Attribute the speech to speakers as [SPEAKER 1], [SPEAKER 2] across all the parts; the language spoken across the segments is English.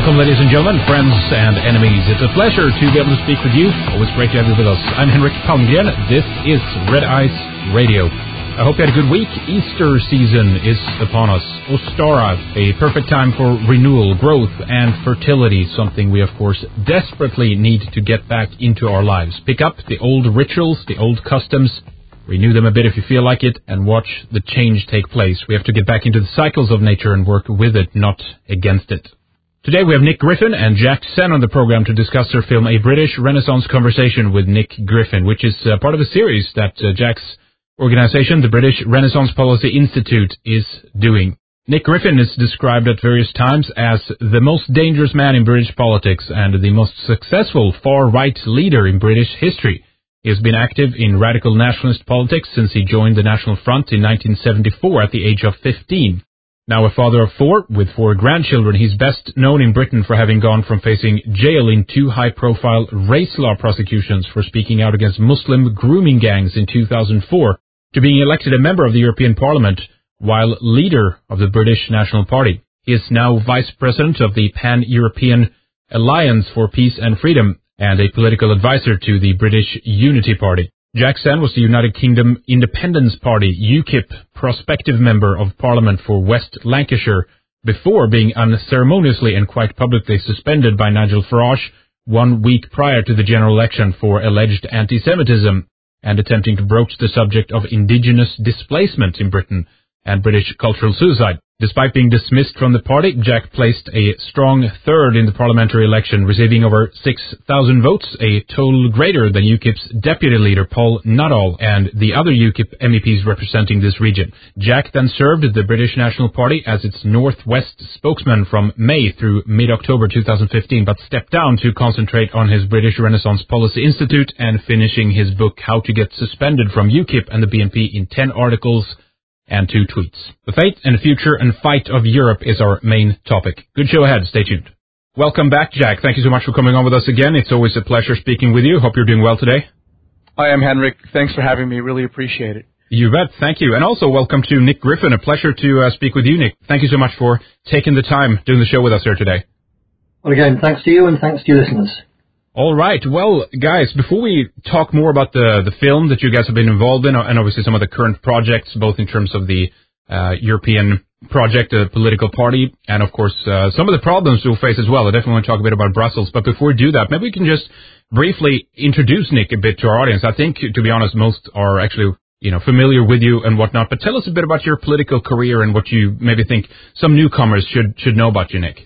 [SPEAKER 1] Welcome, ladies and gentlemen, friends and enemies. It's a pleasure to be able to speak with you. Always great to have you with us. I'm Henrik Palmgren. This is Red Ice Radio. I hope you had a good week. Easter season is upon us. Ostara, a perfect time for renewal, growth, and fertility, something we, of course, desperately need to get back into our lives. Pick up the old rituals, the old customs, renew them a bit if you feel like it, and watch the change take place. We have to get back into the cycles of nature and work with it, not against it. Today we have Nick Griffin and Jack Sen on the program to discuss their film A British Renaissance Conversation with Nick Griffin, which is part of a series that Jack's organization, the British Renaissance Policy Institute, is doing. Nick Griffin is described at various times as the most dangerous man in British politics and the most successful far-right leader in British history. He has been active in radical nationalist politics since he joined the National Front in 1974 at the age of 15. Now a father of 4 with 4 grandchildren, he's best known in Britain for having gone from facing jail in 2 high-profile race law prosecutions for speaking out against Muslim grooming gangs in 2004 to being elected a member of the European Parliament while leader of the British National Party. He is now Vice President of the Pan-European Alliance for Peace and Freedom and a political advisor to the British Unity Party. Jack Sen was the United Kingdom Independence Party, UKIP, prospective member of Parliament for West Lancashire before being unceremoniously and quite publicly suspended by Nigel Farage 1 week prior to the general election for alleged anti-Semitism and attempting to broach the subject of indigenous displacement in Britain and British cultural suicide. Despite being dismissed from the party, Jack placed a strong third in the parliamentary election, receiving over 6,000 votes, a total greater than UKIP's deputy leader Paul Nuttall and the other UKIP MEPs representing this region. Jack then served the British National Party as its Northwest spokesman from May through mid-October 2015, but stepped down to concentrate on his British Renaissance Policy Institute and finishing his book How to Get Suspended from UKIP and the BNP in 10 articles and 2 tweets. The fate and future and fight of Europe is our main topic. Good show ahead. Stay tuned. Welcome back, Jack. Thank you so much for coming on with us again. It's always a pleasure speaking with you. Hope you're doing well today.
[SPEAKER 2] I am, Henrik. Thanks for having me. Really appreciate it.
[SPEAKER 1] You bet. Thank you. And also welcome to Nick Griffin. A pleasure to speak with you, Nick. Thank you so much for taking the time doing the show with us here today.
[SPEAKER 3] Well, again, thanks to you and thanks to your listeners.
[SPEAKER 1] All right. Well, guys, before we talk more about the film that you guys have been involved in, and obviously some of the current projects, both in terms of the European project, the political party, and of course some of the problems we'll face as well. I definitely want to talk a bit about Brussels. But before we do that, maybe we can just briefly introduce Nick a bit to our audience. I think, to be honest, most are actually familiar with you and whatnot. But tell us a bit about your political career and what you maybe think some newcomers should know about you, Nick.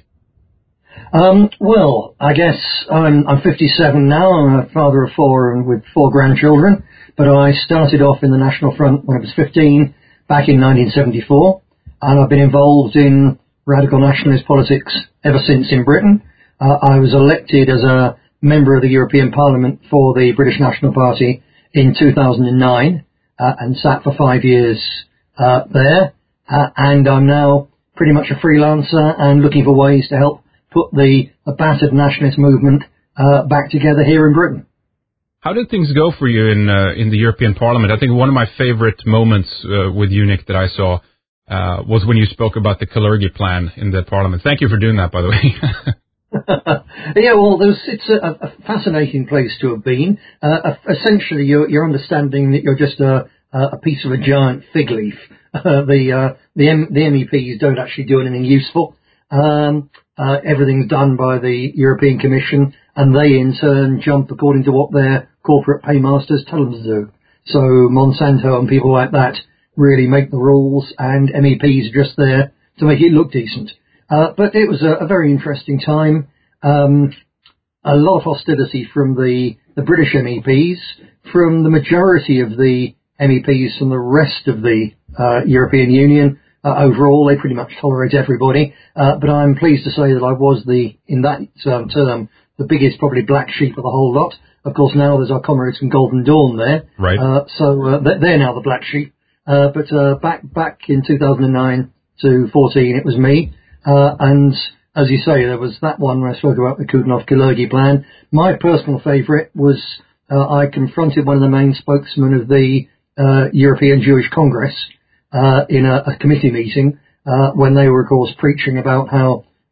[SPEAKER 3] Well, I guess I'm 57 now. I'm a father of 4 and with 4 grandchildren. But I started off in the National Front when I was 15, back in 1974. And I've been involved in radical nationalist politics ever since in Britain. I was elected as a member of the European Parliament for the British National Party in 2009 and sat for 5 years there. And I'm now pretty much a freelancer and looking for ways to help put the battered nationalist movement back together here in Britain.
[SPEAKER 1] How did things go for you in the European Parliament? I think one of my favorite moments with you, Nick, that I saw was when you spoke about the Kalergi plan in the Parliament. Thank you for doing that, by the way.
[SPEAKER 3] Yeah, well, it's a fascinating place to have been. Essentially, you're understanding that you're just a piece of a giant fig leaf. The MEPs don't actually do anything useful. Everything's done by the European Commission, and they in turn jump according to what their corporate paymasters tell them to do. So Monsanto and people like that really make the rules, and MEPs are just there to make it look decent. But it was a very interesting time. A lot of hostility from the British MEPs, from the majority of the MEPs from the rest of the European Union. Overall, they pretty much tolerate everybody. But I'm pleased to say that I was in that term, the biggest probably black sheep of the whole lot. Of course, now there's our comrades from Golden Dawn there.
[SPEAKER 1] Right.
[SPEAKER 3] So they're now the black sheep. But back in 2009 to 14, it was me. And as you say, there was that one where I spoke about the Kudinov-Kalergi plan. My personal favourite was I confronted one of the main spokesmen of the European Jewish Congress in a committee meeting when they were, of course, preaching about how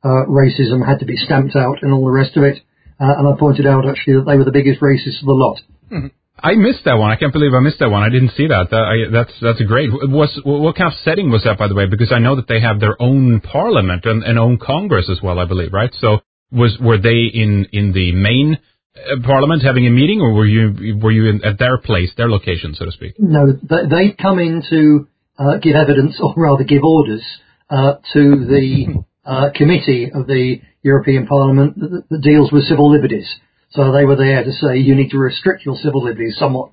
[SPEAKER 3] racism had to be stamped out and all the rest of it. And I pointed out actually that they were the biggest racists of the lot.
[SPEAKER 1] Mm-hmm. I missed that one. I can't believe I missed that one. I didn't see that. That's great. What kind of setting was that, by the way? Because I know that they have their own parliament and own Congress as well, I believe, right? So were they in the main parliament having a meeting, or were you at their place, their location, so to speak?
[SPEAKER 3] No, they'd come in to give evidence, or rather give orders, to the committee of the European Parliament that deals with civil liberties. So they were there to say you need to restrict your civil liberties somewhat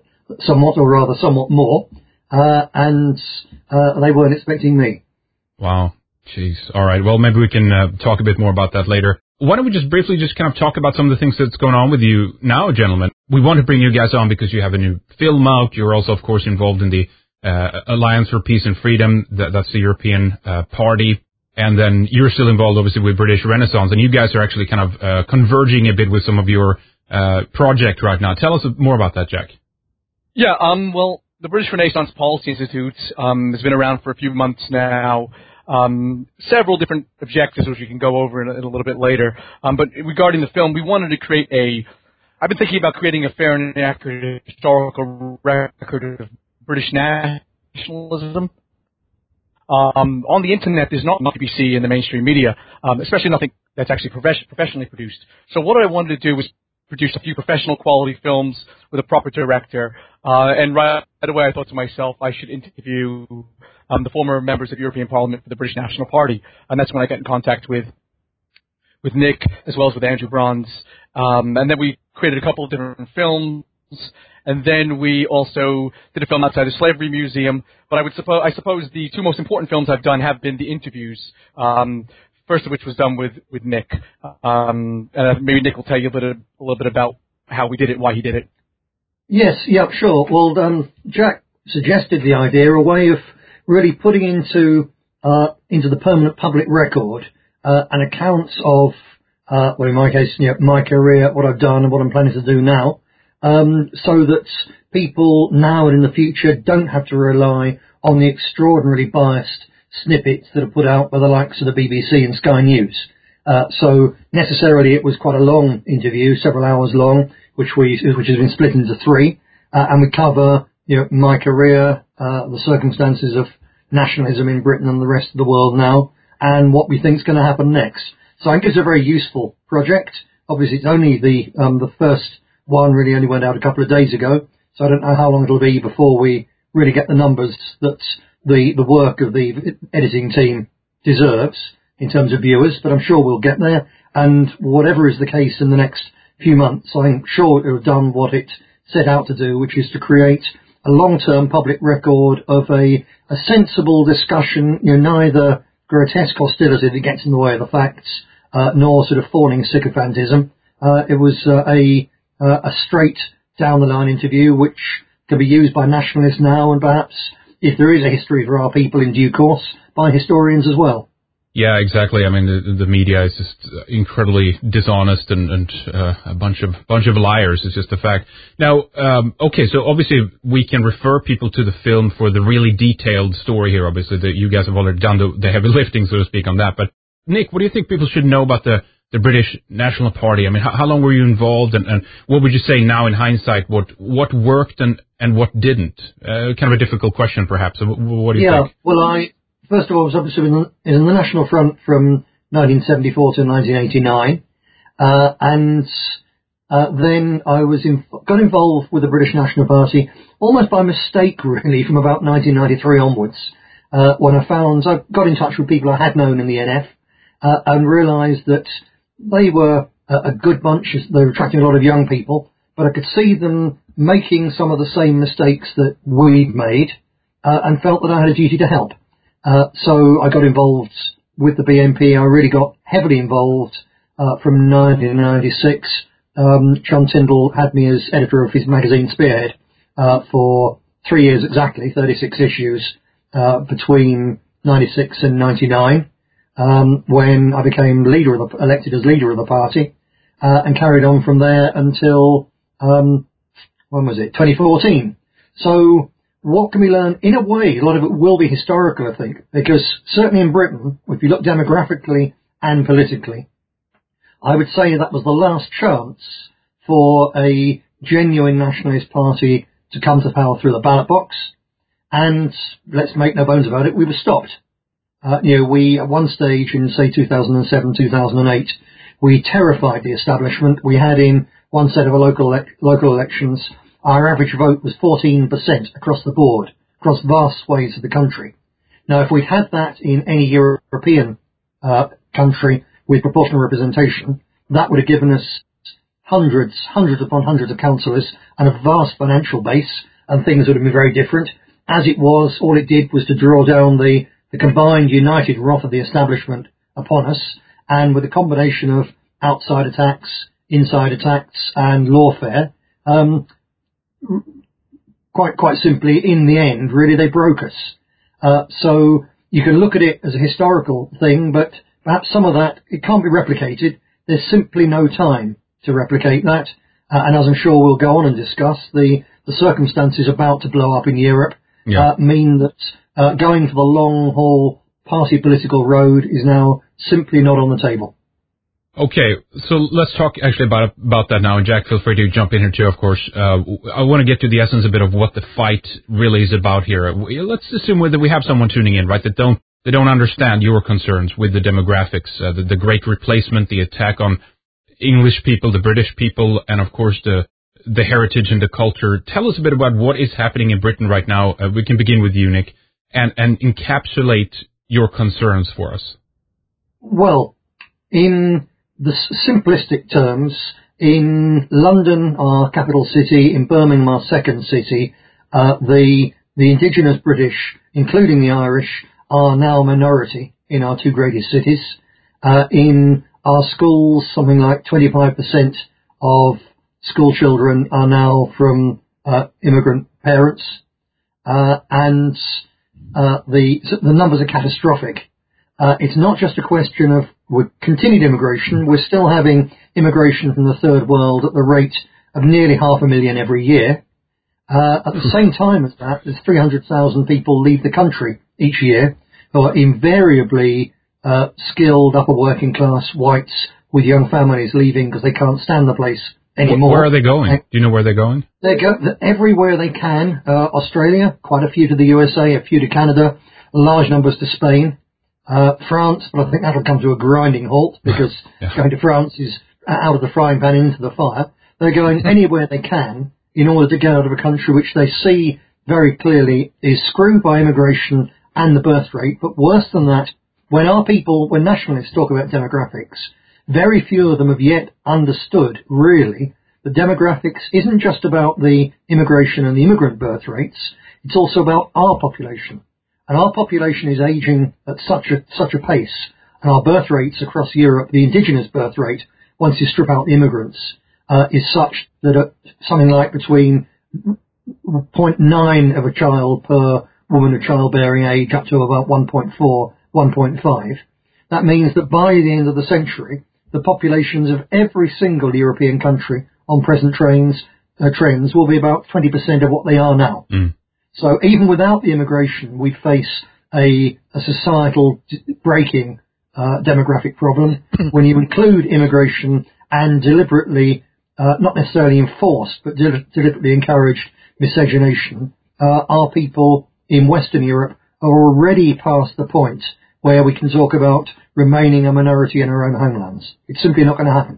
[SPEAKER 3] more, and they weren't expecting me.
[SPEAKER 1] Wow, jeez. All right. Well, maybe we can talk a bit more about that later. Why don't we just briefly kind of talk about some of the things that's going on with you now, gentlemen? We want to bring you guys on because you have a new film out. You're also, of course, involved in the Alliance for Peace and Freedom. That's the European Party. And then you're still involved, obviously, with British Renaissance, and you guys are actually kind of converging a bit with some of your project right now. Tell us more about that, Jack.
[SPEAKER 2] Yeah, well, the British Renaissance Policy Institute has been around for a few months now. Several different objectives, which we can go over in a little bit later. But regarding the film, we wanted to create I've been thinking about creating a fair and accurate historical record of British nationalism. On the internet, there's not much we see in the mainstream media, especially nothing that's actually professionally produced. So what I wanted to do was produce a few professional quality films with a proper director. And right away I thought to myself, I should interview the former members of European Parliament for the British National Party. And that's when I got in contact with Nick, as well as with Andrew Bronze. And then we created a couple of different films. And then we also did a film outside the Slavery Museum. But I suppose the two most important films I've done have been the interviews. First of which was done with Nick. And maybe Nick will tell you a little bit about how we did it, why he did it.
[SPEAKER 3] Yes, yeah, sure. Well, Jack suggested the idea, a way of really putting into the permanent public record an accounts of, well, in my case, my career, what I've done and what I'm planning to do now. So that people now and in the future don't have to rely on the extraordinarily biased snippets that are put out by the likes of the BBC and Sky News. So necessarily it was quite a long interview, several hours long, which has been split into three, and we cover, my career, the circumstances of nationalism in Britain and the rest of the world now, and what we think is going to happen next. So I think it's a very useful project. Obviously, it's only the first one really only went out a couple of days ago, so I don't know how long it'll be before we really get the numbers that the work of the editing team deserves in terms of viewers, but I'm sure we'll get there. And whatever is the case in the next few months, I'm sure it will have done what it set out to do, which is to create a long-term public record of a sensible discussion, neither grotesque hostility that gets in the way of the facts, nor sort of fawning sycophantism. It was a straight down the line interview which can be used by nationalists now, and perhaps, if there is a history for our people in due course, by historians as well.
[SPEAKER 1] Yeah, exactly. I mean, the media is just incredibly dishonest and a bunch of liars. It's just a fact. Now, okay, so obviously we can refer people to the film for the really detailed story here. Obviously, that you guys have already done the heavy lifting, so to speak, on that. But Nick, what do you think people should know about the British National Party? I mean, how long were you involved, and what would you say now in hindsight? What worked and what didn't? Kind of a difficult question, perhaps. So what do you think?
[SPEAKER 3] Yeah, well, first of all, I was obviously in the National Front from 1974 to 1989, and then I got involved with the British National Party almost by mistake, really, from about 1993 onwards, when I got in touch with people I had known in the NF, and realised that they were a good bunch. They were attracting a lot of young people, but I could see them making some of the same mistakes that we'd made, and felt that I had a duty to help. So I got involved with the BNP. I really got heavily involved from 1996. John Tyndall had me as editor of his magazine Spearhead for 3 years exactly, 36 issues between 96 and 99. When I became elected as leader of the party, and carried on from there until, 2014. So what can we learn? In a way, a lot of it will be historical, I think, because certainly in Britain, if you look demographically and politically. I would say that was the last chance for a genuine nationalist party to come to power through the ballot box, and let's make no bones about it, we were stopped. We, at one stage in, say, 2007, 2008, we terrified the establishment. We had in one set of local elections, our average vote was 14% across the board, across vast swathes of the country. Now, if we'd had that in any European country with proportional representation, that would have given us hundreds upon hundreds of councillors and a vast financial base, and things would have been very different. As it was, all it did was to draw down the combined united wrath of the establishment upon us, and with a combination of outside attacks, inside attacks, and lawfare, quite simply, in the end, really, they broke us. So you can look at it as a historical thing, but perhaps some of that, it can't be replicated. There's simply no time to replicate that. And as I'm sure we'll go on and discuss, the circumstances about to blow up in Europe mean that going for the long-haul party political road is now simply not on the table.
[SPEAKER 1] Okay, so let's talk actually about that now, and Jack, feel free to jump in here too, of course. I want to get to the essence a bit of what the fight really is about here. Let's assume that we have someone tuning in, right, that don't understand your concerns with the demographics, the great replacement, the attack on English people, the British people, and of course the heritage and the culture. Tell us a bit about what is happening in Britain right now. We can begin with you, Nick, and encapsulate your concerns for us.
[SPEAKER 3] Well, in the simplistic terms, in London, our capital city, in Birmingham, our second city, the indigenous British, including the Irish, are now a minority in our two greatest cities. In our schools, something like 25% of school children are now from immigrant parents, and the numbers are catastrophic. It's not just a question of continued immigration. We're still having immigration from the third world at the rate of nearly 500,000 every year. At the same time as that, there's 300,000 people leave the country each year who are invariably skilled upper working class whites with young families leaving because they can't stand the place anymore.
[SPEAKER 1] Where are they going? Do you know where they're going?
[SPEAKER 3] They go everywhere they can. Australia, quite a few to the USA, a few to Canada, large numbers to Spain. France, but I think that'll come to a grinding halt because going to France is out of the frying pan into the fire. They're going anywhere they can in order to get out of a country which they see very clearly is screwed by immigration and the birth rate. But worse than that, when nationalists talk about demographics, very few of them have yet understood really that demographics isn't just about the immigration and the immigrant birth rates. It's also about our population. And our population is aging at such a pace, and our birth rates across Europe, the indigenous birth rate, once you strip out the immigrants, is such that at something like between 0.9 of a child per woman of childbearing age up to about 1.4, 1.5. That means that by the end of the century, the populations of every single European country on present trends will be about 20% of what they are now. Mm. So even without the immigration, we face a societal breaking demographic problem. When you include immigration and deliberately, not necessarily enforced, but deliberately encouraged miscegenation, our people in Western Europe are already past the point where we can talk about remaining a minority in our own homelands. It's simply not going to happen.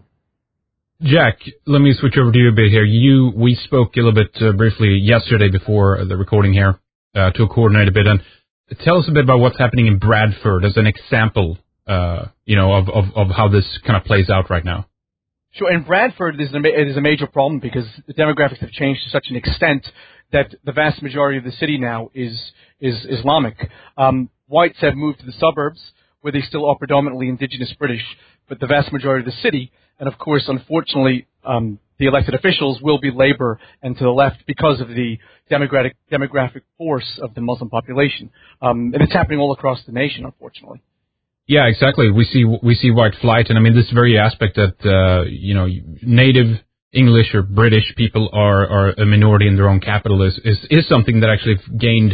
[SPEAKER 1] Jack, let me switch over to you a bit here. We spoke a little bit briefly yesterday before the recording here to coordinate a bit, and tell us a bit about what's happening in Bradford as an example, of how this kind of plays out right now.
[SPEAKER 2] Sure. In Bradford, it is a major problem because the demographics have changed to such an extent that the vast majority of the city now is Islamic. Whites have moved to the suburbs where they still are predominantly indigenous British, but the vast majority of the city. And of course, unfortunately, the elected officials will be Labour and to the left because of the demographic force of the Muslim population. And it's happening all across the nation, unfortunately.
[SPEAKER 1] Yeah, exactly. We see white flight, and I mean this very aspect that native English or British people are a minority in their own capital is something that actually gained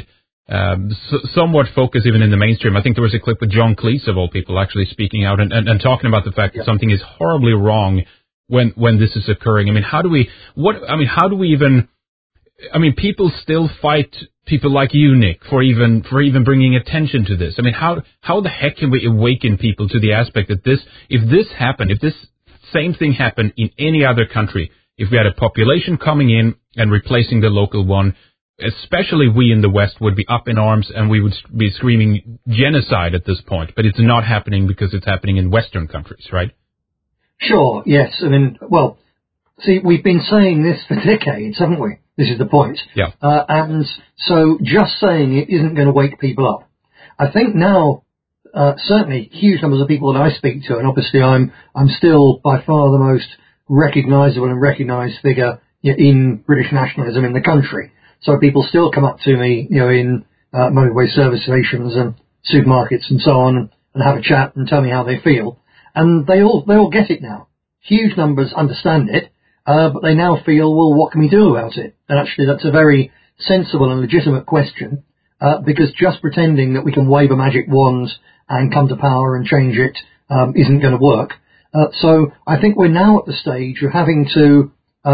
[SPEAKER 1] somewhat focus even in the mainstream. I think there was a clip with John Cleese, of all people, actually speaking out and talking about the fact that something is horribly wrong when this is occurring. I mean, how do we even, people still fight people like you, Nick, for even bringing attention to this. I mean, how the heck can we awaken people to the aspect that if this same thing happened in any other country, if we had a population coming in and replacing the local one, especially we in the West would be up in arms and we would be screaming genocide at this point. But it's not happening because it's happening in Western countries, right?
[SPEAKER 3] Sure, yes. I mean, well, see, we've been saying this for decades, haven't we? This is the point.
[SPEAKER 1] Yeah.
[SPEAKER 3] And so just saying it isn't going to wake people up. I think now, certainly huge numbers of people that I speak to, and obviously I'm still by far the most recognisable and recognised figure in British nationalism in the country. So people still come up to me, in motorway service stations and supermarkets and so on, and have a chat and tell me how they feel. And they all get it now. Huge numbers understand it, but they now feel, well, what can we do about it? And actually, that's a very sensible and legitimate question, because just pretending that we can wave a magic wand and come to power and change it isn't going to work. So I think we're now at the stage of having to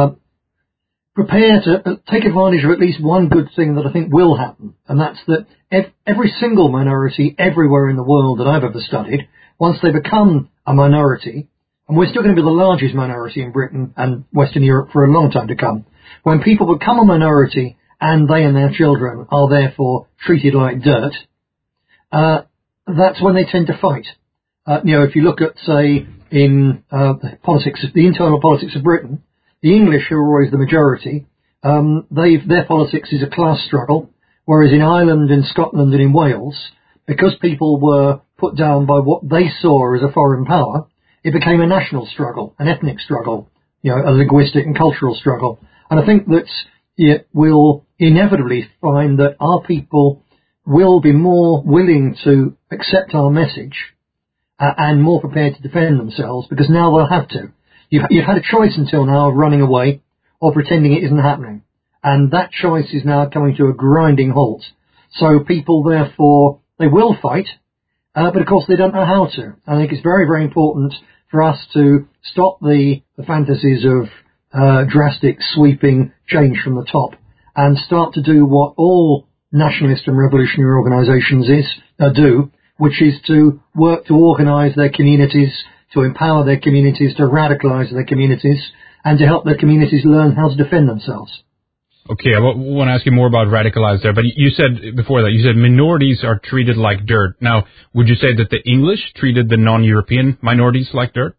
[SPEAKER 3] prepare to take advantage of at least one good thing that I think will happen, and that's that every single minority everywhere in the world that I've ever studied, once they become a minority, and we're still going to be the largest minority in Britain and Western Europe for a long time to come, when people become a minority and they and their children are therefore treated like dirt, that's when they tend to fight. If you look at, say, in the internal politics of Britain, the English, who are always the majority, their politics is a class struggle, whereas in Ireland, in Scotland and in Wales, because people were put down by what they saw as a foreign power, it became a national struggle, an ethnic struggle, a linguistic and cultural struggle. And I think that we'll inevitably find that our people will be more willing to accept our message and more prepared to defend themselves, because now they'll have to. You've had a choice until now of running away or pretending it isn't happening. And that choice is now coming to a grinding halt. So people, therefore, they will fight, but of course they don't know how to. I think it's very, very important for us to stop the fantasies of drastic, sweeping change from the top and start to do what all nationalist and revolutionary organisations do, which is to work to organise their communities, to empower their communities, to radicalise their communities, and to help their communities learn how to defend themselves.
[SPEAKER 1] Okay, I want to ask you more about radicalized there, but you said before that, you said minorities are treated like dirt. Now, would you say that the English treated the non-European minorities like dirt?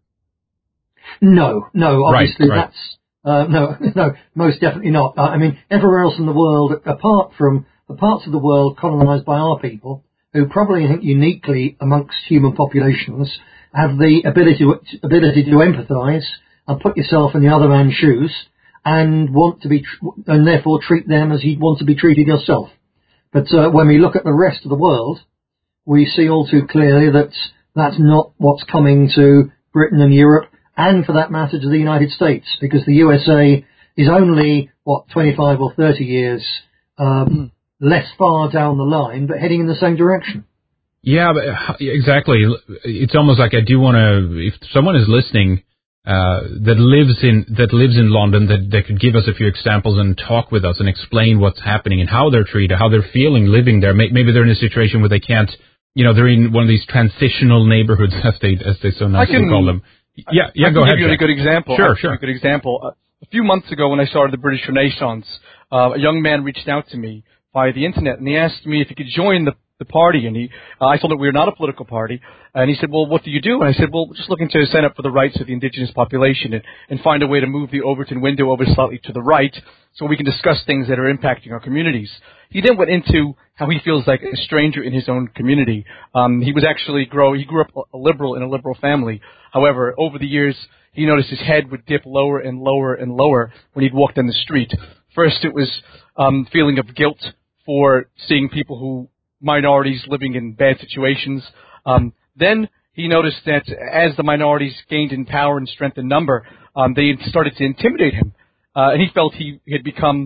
[SPEAKER 3] No, obviously
[SPEAKER 1] right.
[SPEAKER 3] That's, no, most definitely not. I mean, everywhere else in the world, apart from the parts of the world colonised by our people, who probably, I think, uniquely amongst human populations, have the ability to empathise and put yourself in the other man's shoes and want to be, and therefore treat them as you'd want to be treated yourself. But when we look at the rest of the world, we see all too clearly that that's not what's coming to Britain and Europe, and for that matter to the United States, because the USA is only, 25 or 30 years less far down the line, but heading in the same direction.
[SPEAKER 1] Yeah, exactly. It's almost like I do want to, if someone is listening that lives in London, that could give us a few examples and talk with us and explain what's happening and how they're treated, how they're feeling living there. Maybe they're in a situation where they can't, they're in one of these transitional neighborhoods, as they so nicely call them. Yeah, go ahead.
[SPEAKER 2] I'll give you a good example.
[SPEAKER 1] Sure.
[SPEAKER 2] A good example. A few months ago when I started the British Renaissance, a young man reached out to me via the internet and he asked me if he could join the party, and I told him we were not a political party, and he said, well, what do you do? And I said, well, we're just looking to stand up for the rights of the indigenous population and find a way to move the Overton window over slightly to the right so we can discuss things that are impacting our communities. He then went into how he feels like a stranger in his own community. He grew up a liberal in a liberal family. However, over the years, he noticed his head would dip lower and lower and lower when he'd walk down the street. First, it was feeling of guilt for seeing people minorities living in bad situations. Then he noticed that as the minorities gained in power and strength in number, they started to intimidate him. And he felt he had become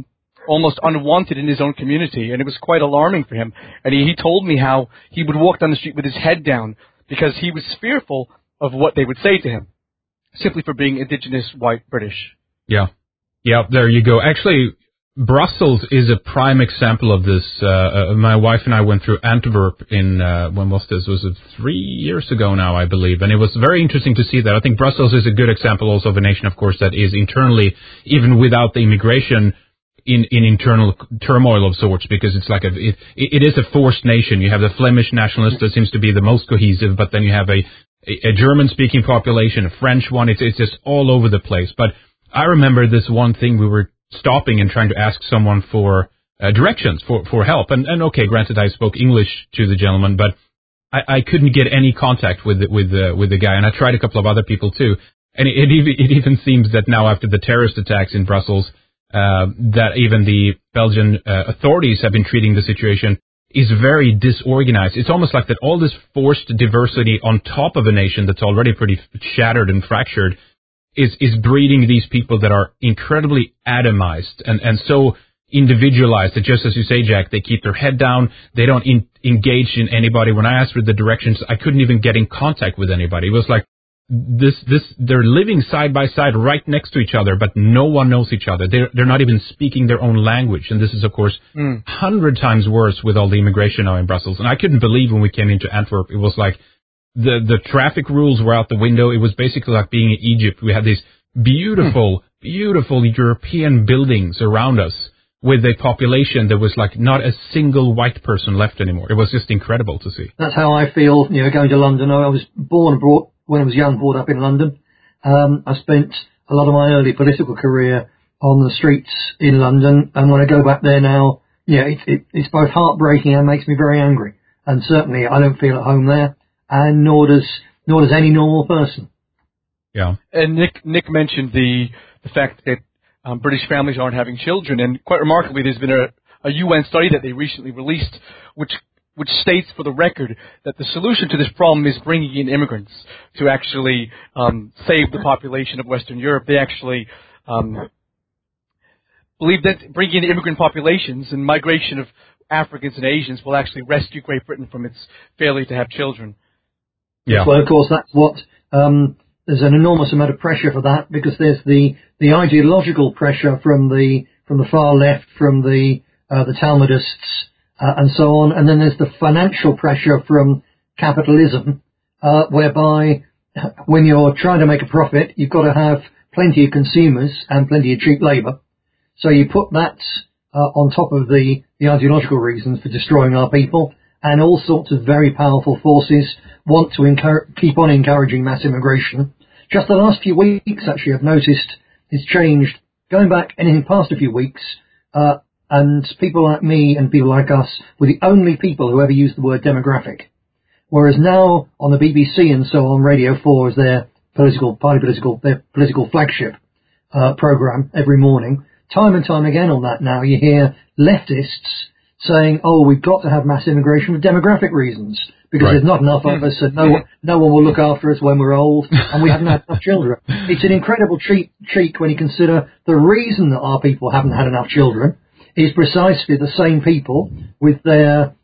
[SPEAKER 2] almost unwanted in his own community, and it was quite alarming for him. And he told me how he would walk down the street with his head down because he was fearful of what they would say to him, simply for being indigenous white British.
[SPEAKER 1] Yeah. Yeah, there you go. Actually, Brussels is a prime example of this. My wife and I went through Antwerp in, when was this? Was it 3 years ago now, I believe? And it was very interesting to see that. I think Brussels is a good example also of a nation, of course, that is internally, even without the immigration, in internal turmoil of sorts, because it's like it is a forced nation. You have the Flemish nationalist that seems to be the most cohesive, but then you have a German-speaking population, a French one. It's just all over the place. But I remember this one thing, we were stopping and trying to ask someone for directions, for help. And okay, granted, I spoke English to the gentleman, but I couldn't get any contact with the guy, and I tried a couple of other people too. And it even seems that now, after the terrorist attacks in Brussels, that even the Belgian authorities have been treating the situation is very disorganized. It's almost like that all this forced diversity on top of a nation that's already pretty shattered and fractured is breeding these people that are incredibly atomized and so individualized that, just as you say, Jack, they keep their head down. They don't engage in anybody. When I asked for the directions, I couldn't even get in contact with anybody. It was like they're living side by side right next to each other, but no one knows each other. They're not even speaking their own language. And this is, of course, 100 times worse with all the immigration now in Brussels. And I couldn't believe when we came into Antwerp, it was like the traffic rules were out the window. It was basically like being in Egypt. We had these beautiful European buildings around us with a population that was like not a single white person left anymore. It was just incredible to see.
[SPEAKER 3] That's how I feel, going to London. I was born and brought, when I was young, brought up in London. I spent a lot of my early political career on the streets in London, and when I go back there now, it's both heartbreaking and makes me very angry. And certainly I don't feel at home there, and nor does any normal person.
[SPEAKER 2] Yeah. And Nick mentioned the fact that British families aren't having children, and quite remarkably, there's been a UN study that they recently released, which states for the record that the solution to this problem is bringing in immigrants to actually save the population of Western Europe. They actually believe that bringing in immigrant populations and migration of Africans and Asians will actually rescue Great Britain from its failure to have children.
[SPEAKER 3] Yeah. Well, of course, that's what there's an enormous amount of pressure for that, because there's the ideological pressure from the far left, from the Talmudists, and so on, and then there's the financial pressure from capitalism, whereby when you're trying to make a profit, you've got to have plenty of consumers and plenty of cheap labour. So you put that on top of the ideological reasons for destroying our people, and all sorts of very powerful forces want to keep on encouraging mass immigration. Just the last few weeks, actually, I've noticed it's changed. Going back anything past a few weeks, and people like me and people like us were the only people who ever used the word demographic. Whereas now on the BBC and so on, Radio 4 is their political flagship program every morning. Time and time again on that now, you hear leftists saying, we've got to have mass immigration for demographic reasons, because there's not enough of us, and no one will look after us when we're old, and we haven't had enough children. It's an incredible cheek when you consider the reason that our people haven't had enough children is precisely the same people with their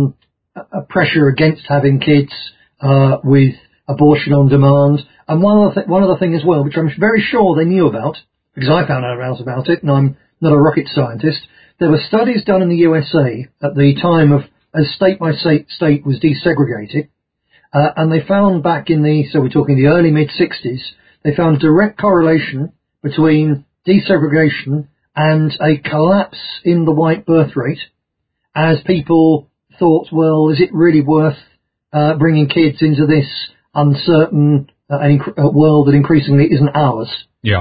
[SPEAKER 3] pressure against having kids, with abortion on demand. And one other thing as well, which I'm very sure they knew about, because I found out about it, and I'm not a rocket scientist. There were studies done in the USA at the time of, as state by state was desegregated, and they found back in so we're talking the early mid-60s, they found direct correlation between desegregation and a collapse in the white birth rate, as people thought, well, is it really worth bringing kids into this uncertain world that increasingly isn't ours?
[SPEAKER 1] Yeah.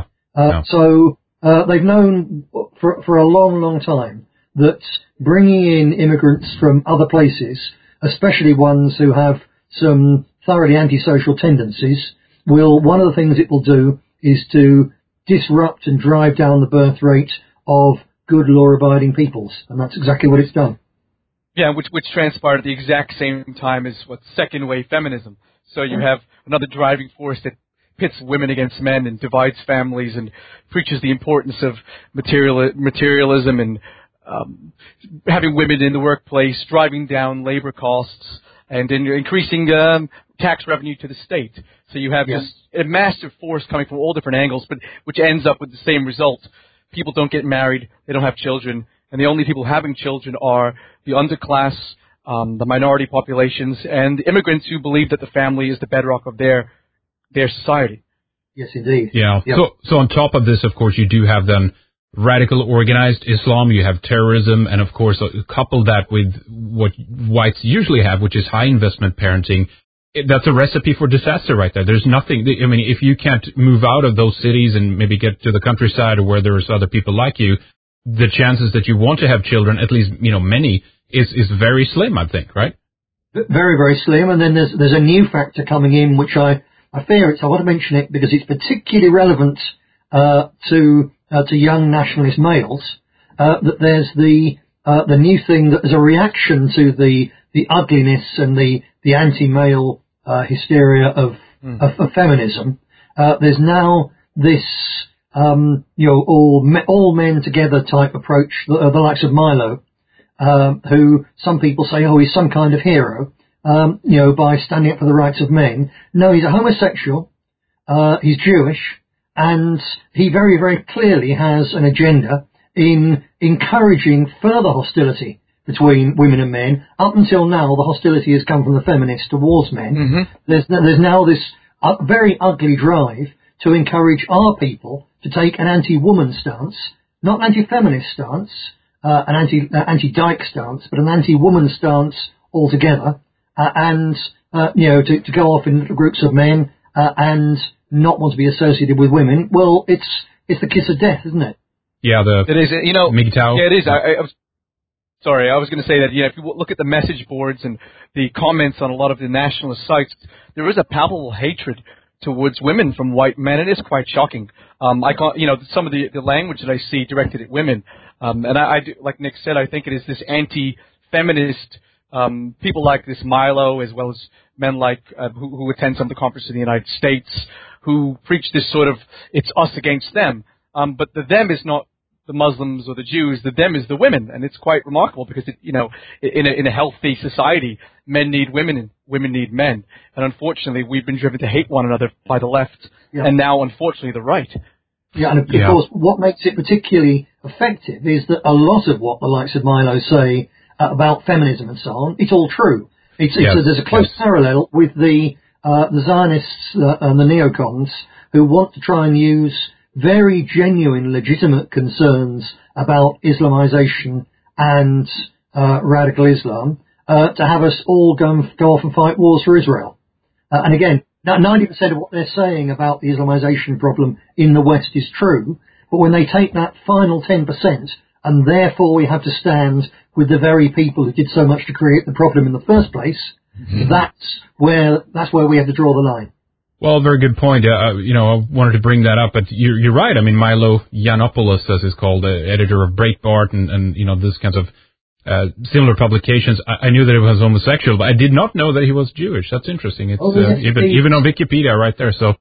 [SPEAKER 3] So they've known for a long, long time that bringing in immigrants from other places, especially ones who have some thoroughly antisocial tendencies, one of the things it will do is to disrupt and drive down the birth rate of good law-abiding peoples, and that's exactly what it's done.
[SPEAKER 2] Yeah, which transpired at the exact same time as second-wave feminism. So you have another driving force that pits women against men and divides families and preaches the importance of materialism and having women in the workplace, driving down labor costs, and increasing tax revenue to the state. So you have this a massive force coming from all different angles, but which ends up with the same result. People don't get married, they don't have children, and the only people having children are the underclass, the minority populations, and the immigrants who believe that the family is the bedrock of their society.
[SPEAKER 3] Yes, indeed.
[SPEAKER 1] Yeah. So on top of this, of course, you do have then radical organized Islam, you have terrorism, and of course, couple that with what whites usually have, which is high investment parenting. That's a recipe for disaster right there. There's nothing, I mean, if you can't move out of those cities and maybe get to the countryside or where there's other people like you, the chances that you want to have children, at least, many, is very slim, I think, right?
[SPEAKER 3] Very, very slim. And then there's a new factor coming in, which I fear I want to mention it because it's particularly relevant to young nationalist males, that there's the new thing that as a reaction to the ugliness and the anti-male hysteria of feminism, there's now this all men together type approach, the likes of Milo, who some people say, he's some kind of hero, by standing up for the rights of men. No, he's a homosexual, he's Jewish, and he very, very clearly has an agenda in encouraging further hostility between women and men. Up until now, the hostility has come from the feminists towards men. Mm-hmm. There's now this very ugly drive to encourage our people to take an anti-woman stance, not an anti-feminist stance, an anti-dyke stance, but an anti-woman stance altogether, and to go off in little groups of men and not want to be associated with women. Well, it's the kiss of death, isn't it?
[SPEAKER 1] Yeah,
[SPEAKER 2] it is.
[SPEAKER 1] MGTOW.
[SPEAKER 2] Yeah, it is. I was going to say that, if you look at the message boards and the comments on a lot of the nationalist sites, there is a palpable hatred towards women from white men. It is quite shocking. I can't, some of the language that I see directed at women, and I do, like Nick said, I think it is this anti-feminist, people like this Milo, as well as men like who attend some of the conferences in the United States, who preach this sort of it's us against them. But the them is not the Muslims or the Jews. The them is the women, and it's quite remarkable because in a healthy society, men need women and women need men, and unfortunately, we've been driven to hate one another by the left, and now unfortunately the right.
[SPEAKER 3] Yeah, and of course, what makes it particularly effective is that a lot of what the likes of Milo say about feminism and so on, it's all true. There's a close parallel with the Zionists and the neocons who want to try and use very genuine, legitimate concerns about Islamization and radical Islam to have us all go off and fight wars for Israel. And again, 90% of what they're saying about the Islamization problem in the West is true, but when they take that final 10%, and therefore we have to stand with the very people who did so much to create the problem in the first place, that's where we have to draw the line.
[SPEAKER 1] Well, very good point. I wanted to bring that up, but you're right. I mean, Milo Yiannopoulos, as he's called, editor of Breitbart and this kinds of similar publications. I knew that he was homosexual, but I did not know that he was Jewish. That's interesting. It's even on Wikipedia right there. So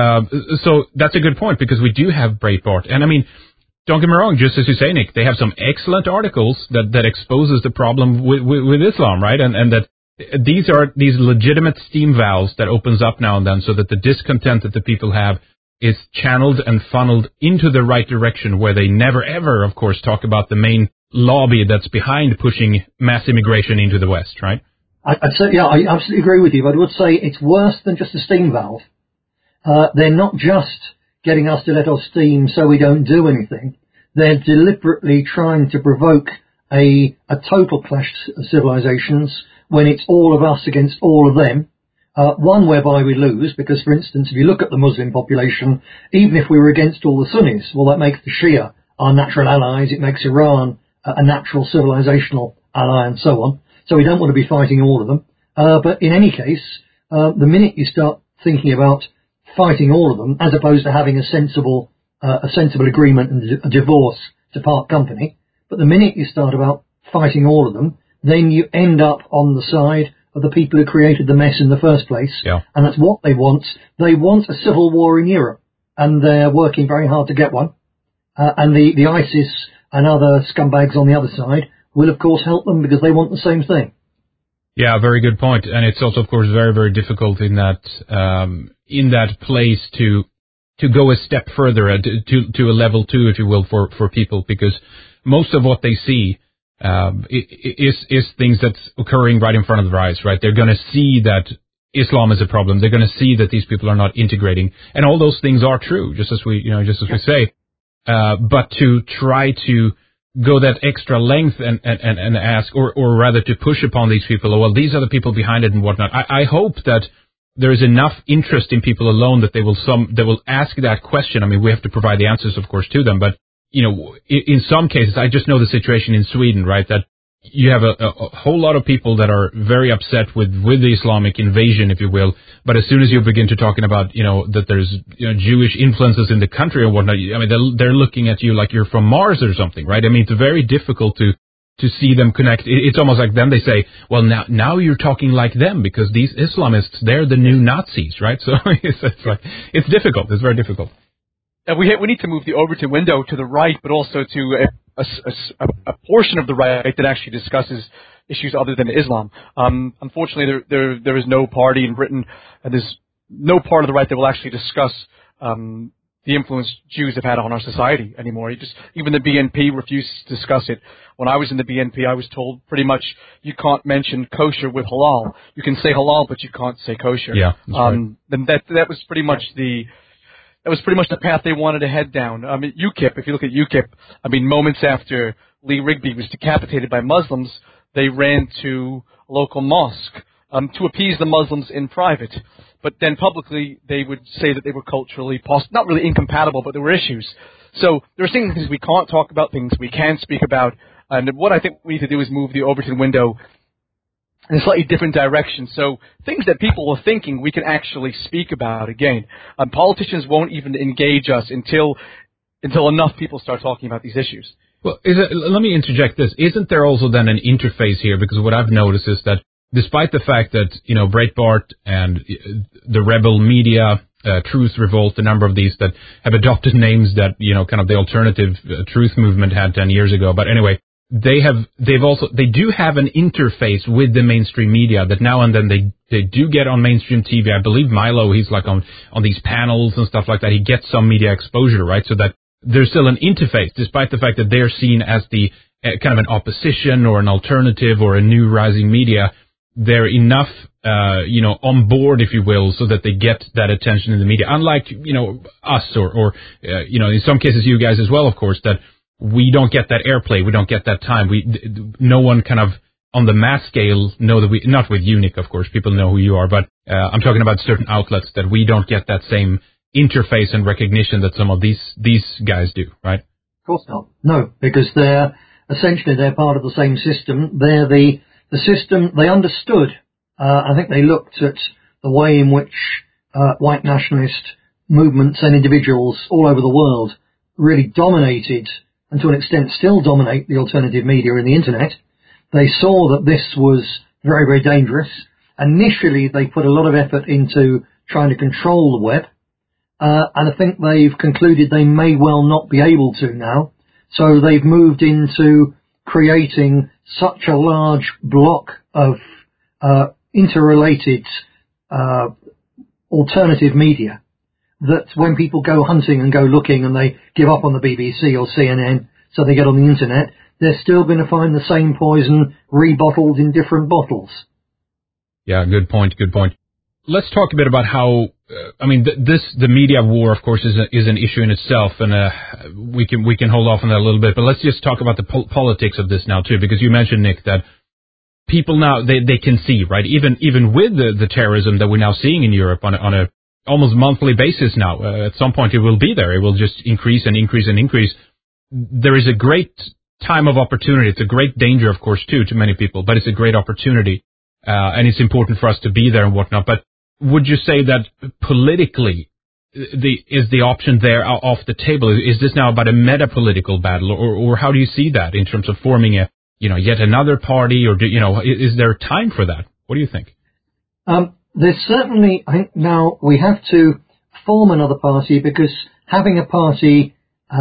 [SPEAKER 1] that's a good point because we do have Breitbart, and I mean, don't get me wrong. Just as you say, Nick, they have some excellent articles that exposes the problem with Islam, right? And that. These are these legitimate steam valves that opens up now and then so that the discontent that the people have is channeled and funneled into the right direction where they never ever, of course, talk about the main lobby that's behind pushing mass immigration into the West, right?
[SPEAKER 3] I'd say, I absolutely agree with you, but I would say it's worse than just a steam valve. They're not just getting us to let off steam so we don't do anything. They're deliberately trying to provoke a total clash of civilizations when it's all of us against all of them, one whereby we lose, because, for instance, if you look at the Muslim population, even if we were against all the Sunnis, well, that makes the Shia our natural allies, it makes Iran a natural civilizational ally, and so on. So we don't want to be fighting all of them. But in any case, the minute you start thinking about fighting all of them, as opposed to having a sensible agreement and a divorce to part company, but the minute you start about fighting all of them, then you end up on the side of the people who created the mess in the first place.
[SPEAKER 1] Yeah.
[SPEAKER 3] And that's what they want. They want a civil war in Europe, and they're working very hard to get one. And the ISIS and other scumbags on the other side will, of course, help them because they want the same thing.
[SPEAKER 1] Yeah, very good point. And it's also, of course, very, very difficult in that place to go a step further to a level 2, if you will, for people, because most of what they see is things that's occurring right in front of their eyes, right? They're going to see that Islam is a problem. They're going to see that these people are not integrating, and all those things are true, just as we say. But to try to go that extra length and ask, or rather to push upon these people, well, these are the people behind it and whatnot. I hope that there is enough interest in people alone that they will ask that question. I mean, we have to provide the answers, of course, to them, but in some cases, I just know the situation in Sweden, right, that you have a whole lot of people that are very upset with the Islamic invasion, if you will, but as soon as you begin to talking about, that there's Jewish influences in the country or whatnot, I mean, they're looking at you like you're from Mars or something, right? I mean, it's very difficult to see them connect. It's almost like then they say, well, now you're talking like them because these Islamists, they're the new Nazis, right? So it's difficult. It's very difficult.
[SPEAKER 2] We need to move the Overton window to the right, but also to a portion of the right that actually discusses issues other than Islam. Unfortunately, there is no party in Britain, and there's no part of the right that will actually discuss the influence Jews have had on our society anymore. Even the BNP refuses to discuss it. When I was in the BNP, I was told pretty much you can't mention kosher with halal. You can say halal, but you can't say kosher.
[SPEAKER 1] Yeah, that's right.
[SPEAKER 2] Then that was pretty much the path they wanted to head down. I mean, UKIP, if you look at UKIP, I mean, moments after Lee Rigby was decapitated by Muslims, they ran to a local mosque to appease the Muslims in private. But then publicly, they would say that they were culturally, not really incompatible, but there were issues. So there are things we can't talk about, things we can speak about. And what I think we need to do is move the Overton window in a slightly different direction. So things that people are thinking, we can actually speak about again. Politicians won't even engage us until enough people start talking about these issues.
[SPEAKER 1] Well, let me interject this. Isn't there also then an interface here? Because what I've noticed is that despite the fact that, Breitbart and the rebel media, Truth Revolt, a number of these that have adopted names that, kind of the alternative truth movement had 10 years ago. But anyway, they do have an interface with the mainstream media that now and then they do get on mainstream TV. I believe Milo, he's like on these panels and stuff like that. He gets some media exposure, right? So that there's still an interface, despite the fact that they're seen as the kind of an opposition or an alternative or a new rising media. They're enough, on board, if you will, so that they get that attention in the media. Unlike, us or in some cases you guys as well, of course, that we don't get that airplay, we don't get that time. No one kind of on the mass scale know that not with Unique, of course, people know who you are, but I'm talking about certain outlets that we don't get that same interface and recognition that some of these guys do, right?
[SPEAKER 3] Of course not. No, because they're part of the same system. They're the system they understood. I think they looked at the way in which white nationalist movements and individuals all over the world really dominated, and to an extent still dominate, the alternative media and the internet. They saw that this was very, very dangerous. Initially, they put a lot of effort into trying to control the web, and I think they've concluded they may well not be able to now. So they've moved into creating such a large block of interrelated alternative media that when people go hunting and go looking and they give up on the BBC or CNN, so they get on the internet, they're still going to find the same poison rebottled in different bottles.
[SPEAKER 1] Yeah, good point. Let's talk a bit about how, the media war, of course, is an issue in itself, and we can hold off on that a little bit, but let's just talk about the politics of this now too, because you mentioned, Nick, that people now, they can see, right, even with the terrorism that we're now seeing in Europe on a almost monthly basis now, at some point it will be there, it will just increase and increase and increase. There is a great time of opportunity. It's a great danger, of course, too, to many people, but it's a great opportunity, and it's important for us to be there and whatnot. But would you say that politically is the option there off the table? Is this now about a meta-political battle, or how do you see that in terms of forming yet another party, or is there time for that, What do you think?
[SPEAKER 3] There's certainly, I think now we have to form another party, because having a party,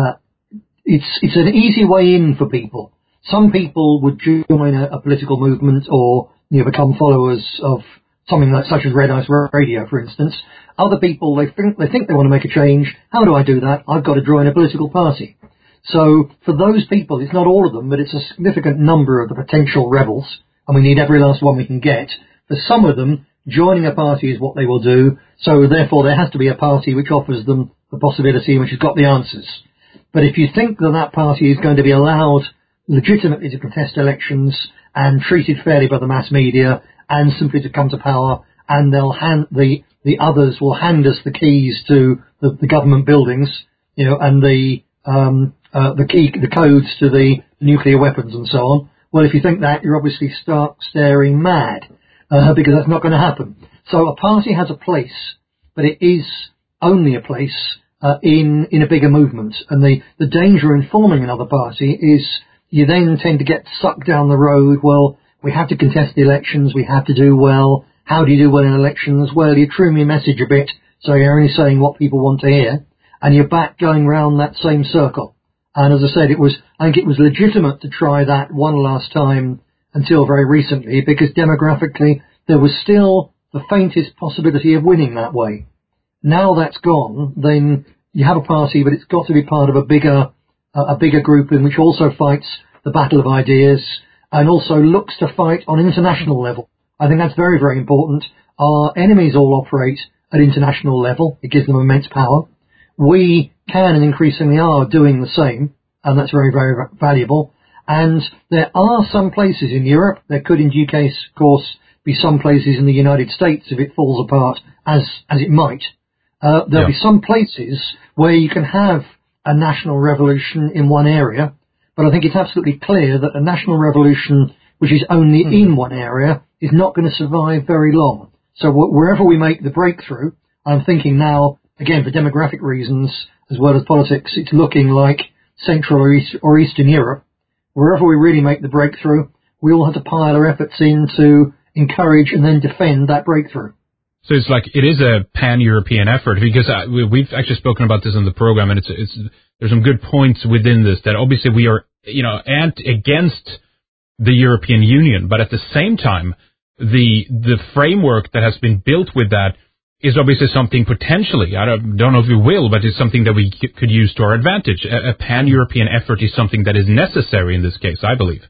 [SPEAKER 3] it's an easy way in for people. Some people would join a political movement or become followers of something such as Red Ice Radio, for instance. Other people, they think they want to make a change. How do I do that? I've got to join a political party. So for those people, it's not all of them, but it's a significant number of the potential rebels, and we need every last one we can get. For some of them, joining a party is what they will do, so therefore there has to be a party which offers them the possibility and which has got the answers. But if you think that party is going to be allowed legitimately to contest elections and treated fairly by the mass media and simply to come to power, and they'll hand the others will hand us the keys to the government buildings, and the codes to the nuclear weapons and so on. Well, if you think that, you're obviously staring mad, because that's not going to happen. So a party has a place, but it is only a place in a bigger movement. And the danger in forming another party is you then tend to get sucked down the road. Well, we have to contest the elections. We have to do well. How do you do well in elections? Well, you trim your message a bit, so you're only saying what people want to hear, and you're back going round that same circle. And as I said, I think it was legitimate to try that one last time until very recently, because demographically there was still the faintest possibility of winning that way. Now that's gone, then you have a party, but it's got to be part of a bigger group in which also fights the battle of ideas and also looks to fight on international level. I think that's very, very important. Our enemies all operate at international level. It gives them immense power. We can and increasingly are doing the same, and that's very, very valuable. And there are some places in Europe, there could in due case, of course, be some places in the United States if it falls apart, as it might. There'll be some places where you can have a national revolution in one area, but I think it's absolutely clear that a national revolution which is only in one area is not going to survive very long. So wherever we make the breakthrough, I'm thinking now, again, for demographic reasons as well as politics, it's looking like Central or Eastern Europe. Wherever we really make the breakthrough, we all have to pile our efforts in to encourage and then defend that breakthrough.
[SPEAKER 1] So it's like it is a pan-European effort, because we've actually spoken about this in the program, and there's some good points within this that obviously we are against the European Union, but at the same time the framework that has been built with that is obviously something potentially, I don't know if we will, but it's something that we could use to our advantage. A pan-European effort is something that is necessary in this case, I believe.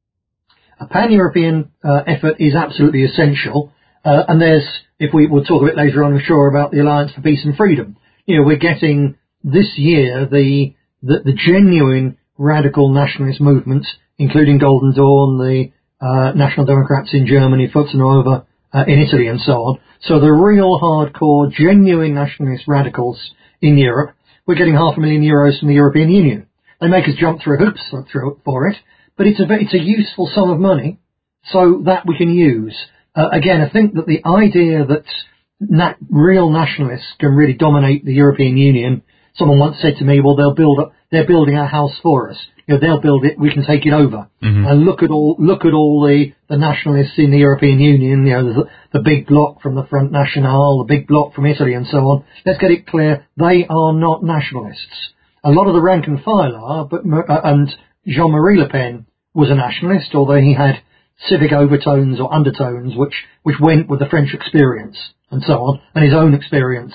[SPEAKER 3] A pan-European effort is absolutely essential. And we'll talk a bit later on, I'm sure, about the Alliance for Peace and Freedom. We're getting this year the genuine radical nationalist movements, including Golden Dawn, the National Democrats in Germany, Forza Nuova in Italy, and so on. So the real hardcore, genuine nationalist radicals in Europe, we're getting €500,000 from the European Union. They make us jump through hoops for it, but it's a useful sum of money, so that we can use. Again, I think that the idea that real nationalists can really dominate the European Union. Someone once said to me, "Well, they're building our house for us. They'll build it. We can take it over." Mm-hmm. And look at all the nationalists in the European Union. The big bloc from the Front National, the big bloc from Italy, and so on. Let's get it clear: they are not nationalists. A lot of the rank and file are, and Jean-Marie Le Pen was a nationalist, although he had civic overtones or undertones which went with the French experience and so on, and his own experience,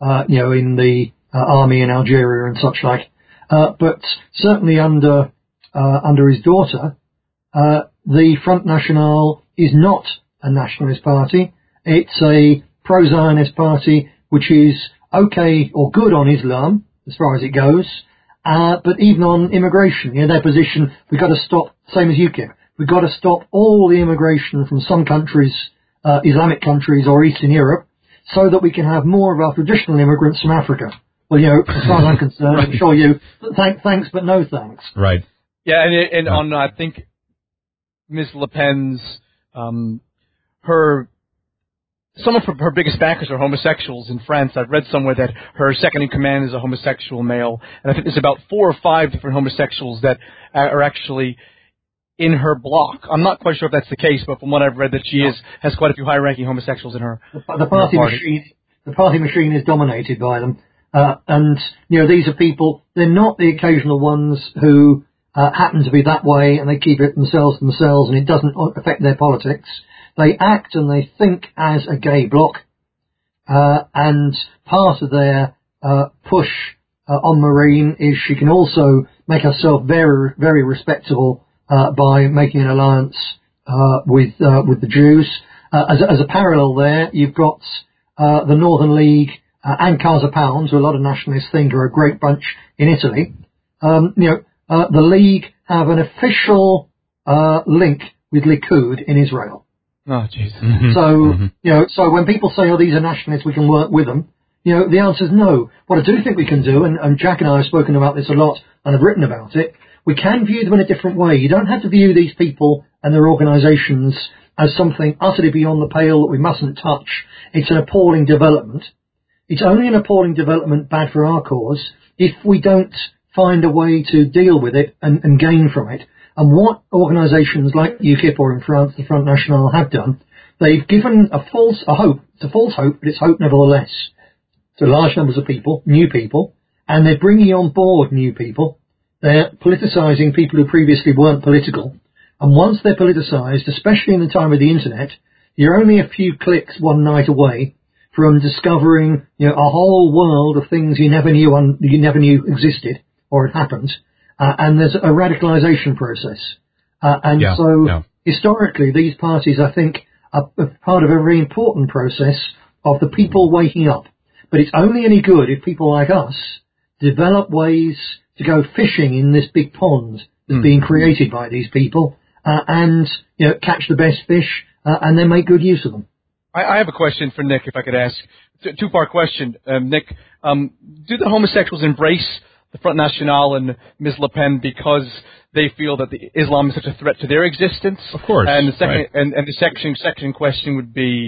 [SPEAKER 3] in the army in Algeria and such like. But certainly under his daughter, the Front National is not a nationalist party. It's a pro-Zionist party which is okay or good on Islam as far as it goes, but even on immigration, their position, we've got to stop, same as UKIP. We've got to stop all the immigration from some countries, Islamic countries or Eastern Europe, so that we can have more of our traditional immigrants from Africa. Well, as far as I'm concerned, right. I'm sure you, thanks, but no thanks.
[SPEAKER 1] Right.
[SPEAKER 2] Yeah, and on, I think, Ms. Le Pen's, some of her biggest backers are homosexuals in France. I've read somewhere that her second in command is a homosexual male, and I think there's about 4 or 5 different homosexuals that are actually in her bloc. I'm not quite sure if that's the case, but from what I've read, that she has quite a few high-ranking homosexuals in her.
[SPEAKER 3] The party machine is dominated by them, and these are people. They're not the occasional ones who happen to be that way, and they keep it themselves, and it doesn't affect their politics. They act and they think as a gay bloc, and part of their push on Marine is she can also make herself very, very respectable by making an alliance with the Jews. As a parallel there, you've got the Northern League and Casa Pound, who a lot of nationalists think are a great bunch in Italy. The League have an official link with Likud in Israel.
[SPEAKER 2] Oh, Jesus.
[SPEAKER 3] So, so when people say, "Oh, these are nationalists, we can work with them," the answer is no. What I do think we can do, and Jack and I have spoken about this a lot and have written about it, we can view them in a different way. You don't have to view these people and their organisations as something utterly beyond the pale that we mustn't touch. It's an appalling development. It's only an appalling development bad for our cause if we don't find a way to deal with it and gain from it. And what organisations like UKIP or in France, the Front National, have done, they've given a false hope. It's a false hope, but it's hope nevertheless, to large numbers of people, new people, and they're bringing on board new people. They're politicising people who previously weren't political. And once they're politicised, especially in the time of the internet, you're only a few clicks one night away from discovering a whole world of things you never knew existed or had happened. And there's a radicalisation process. Historically, these parties, I think, are part of a very important process of the people waking up. But it's only any good if people like us develop ways to go fishing in this big pond that's being created by these people and catch the best fish and then make good use of them.
[SPEAKER 2] I have a question for Nick, if I could ask. Two-part question, Nick. Do the homosexuals embrace the Front National and Ms. Le Pen because they feel that Islam is such a threat to their existence?
[SPEAKER 1] Of course.
[SPEAKER 2] And the second, and the second question would be,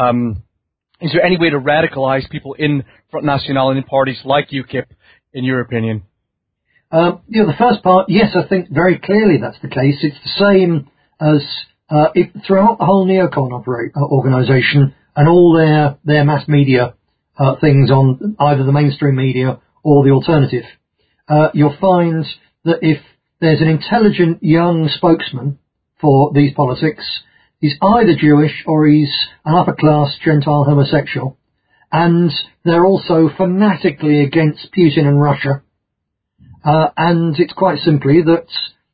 [SPEAKER 2] is there any way to radicalize people in Front National and in parties like UKIP, in your opinion?
[SPEAKER 3] The first part, yes, I think very clearly that's the case. It's the same as throughout the whole neocon organisation and all their mass media things on either the mainstream media or the alternative. You'll find that if there's an intelligent young spokesman for these politics, he's either Jewish or he's an upper-class Gentile homosexual, and they're also fanatically against Putin and Russia. And it's quite simply that,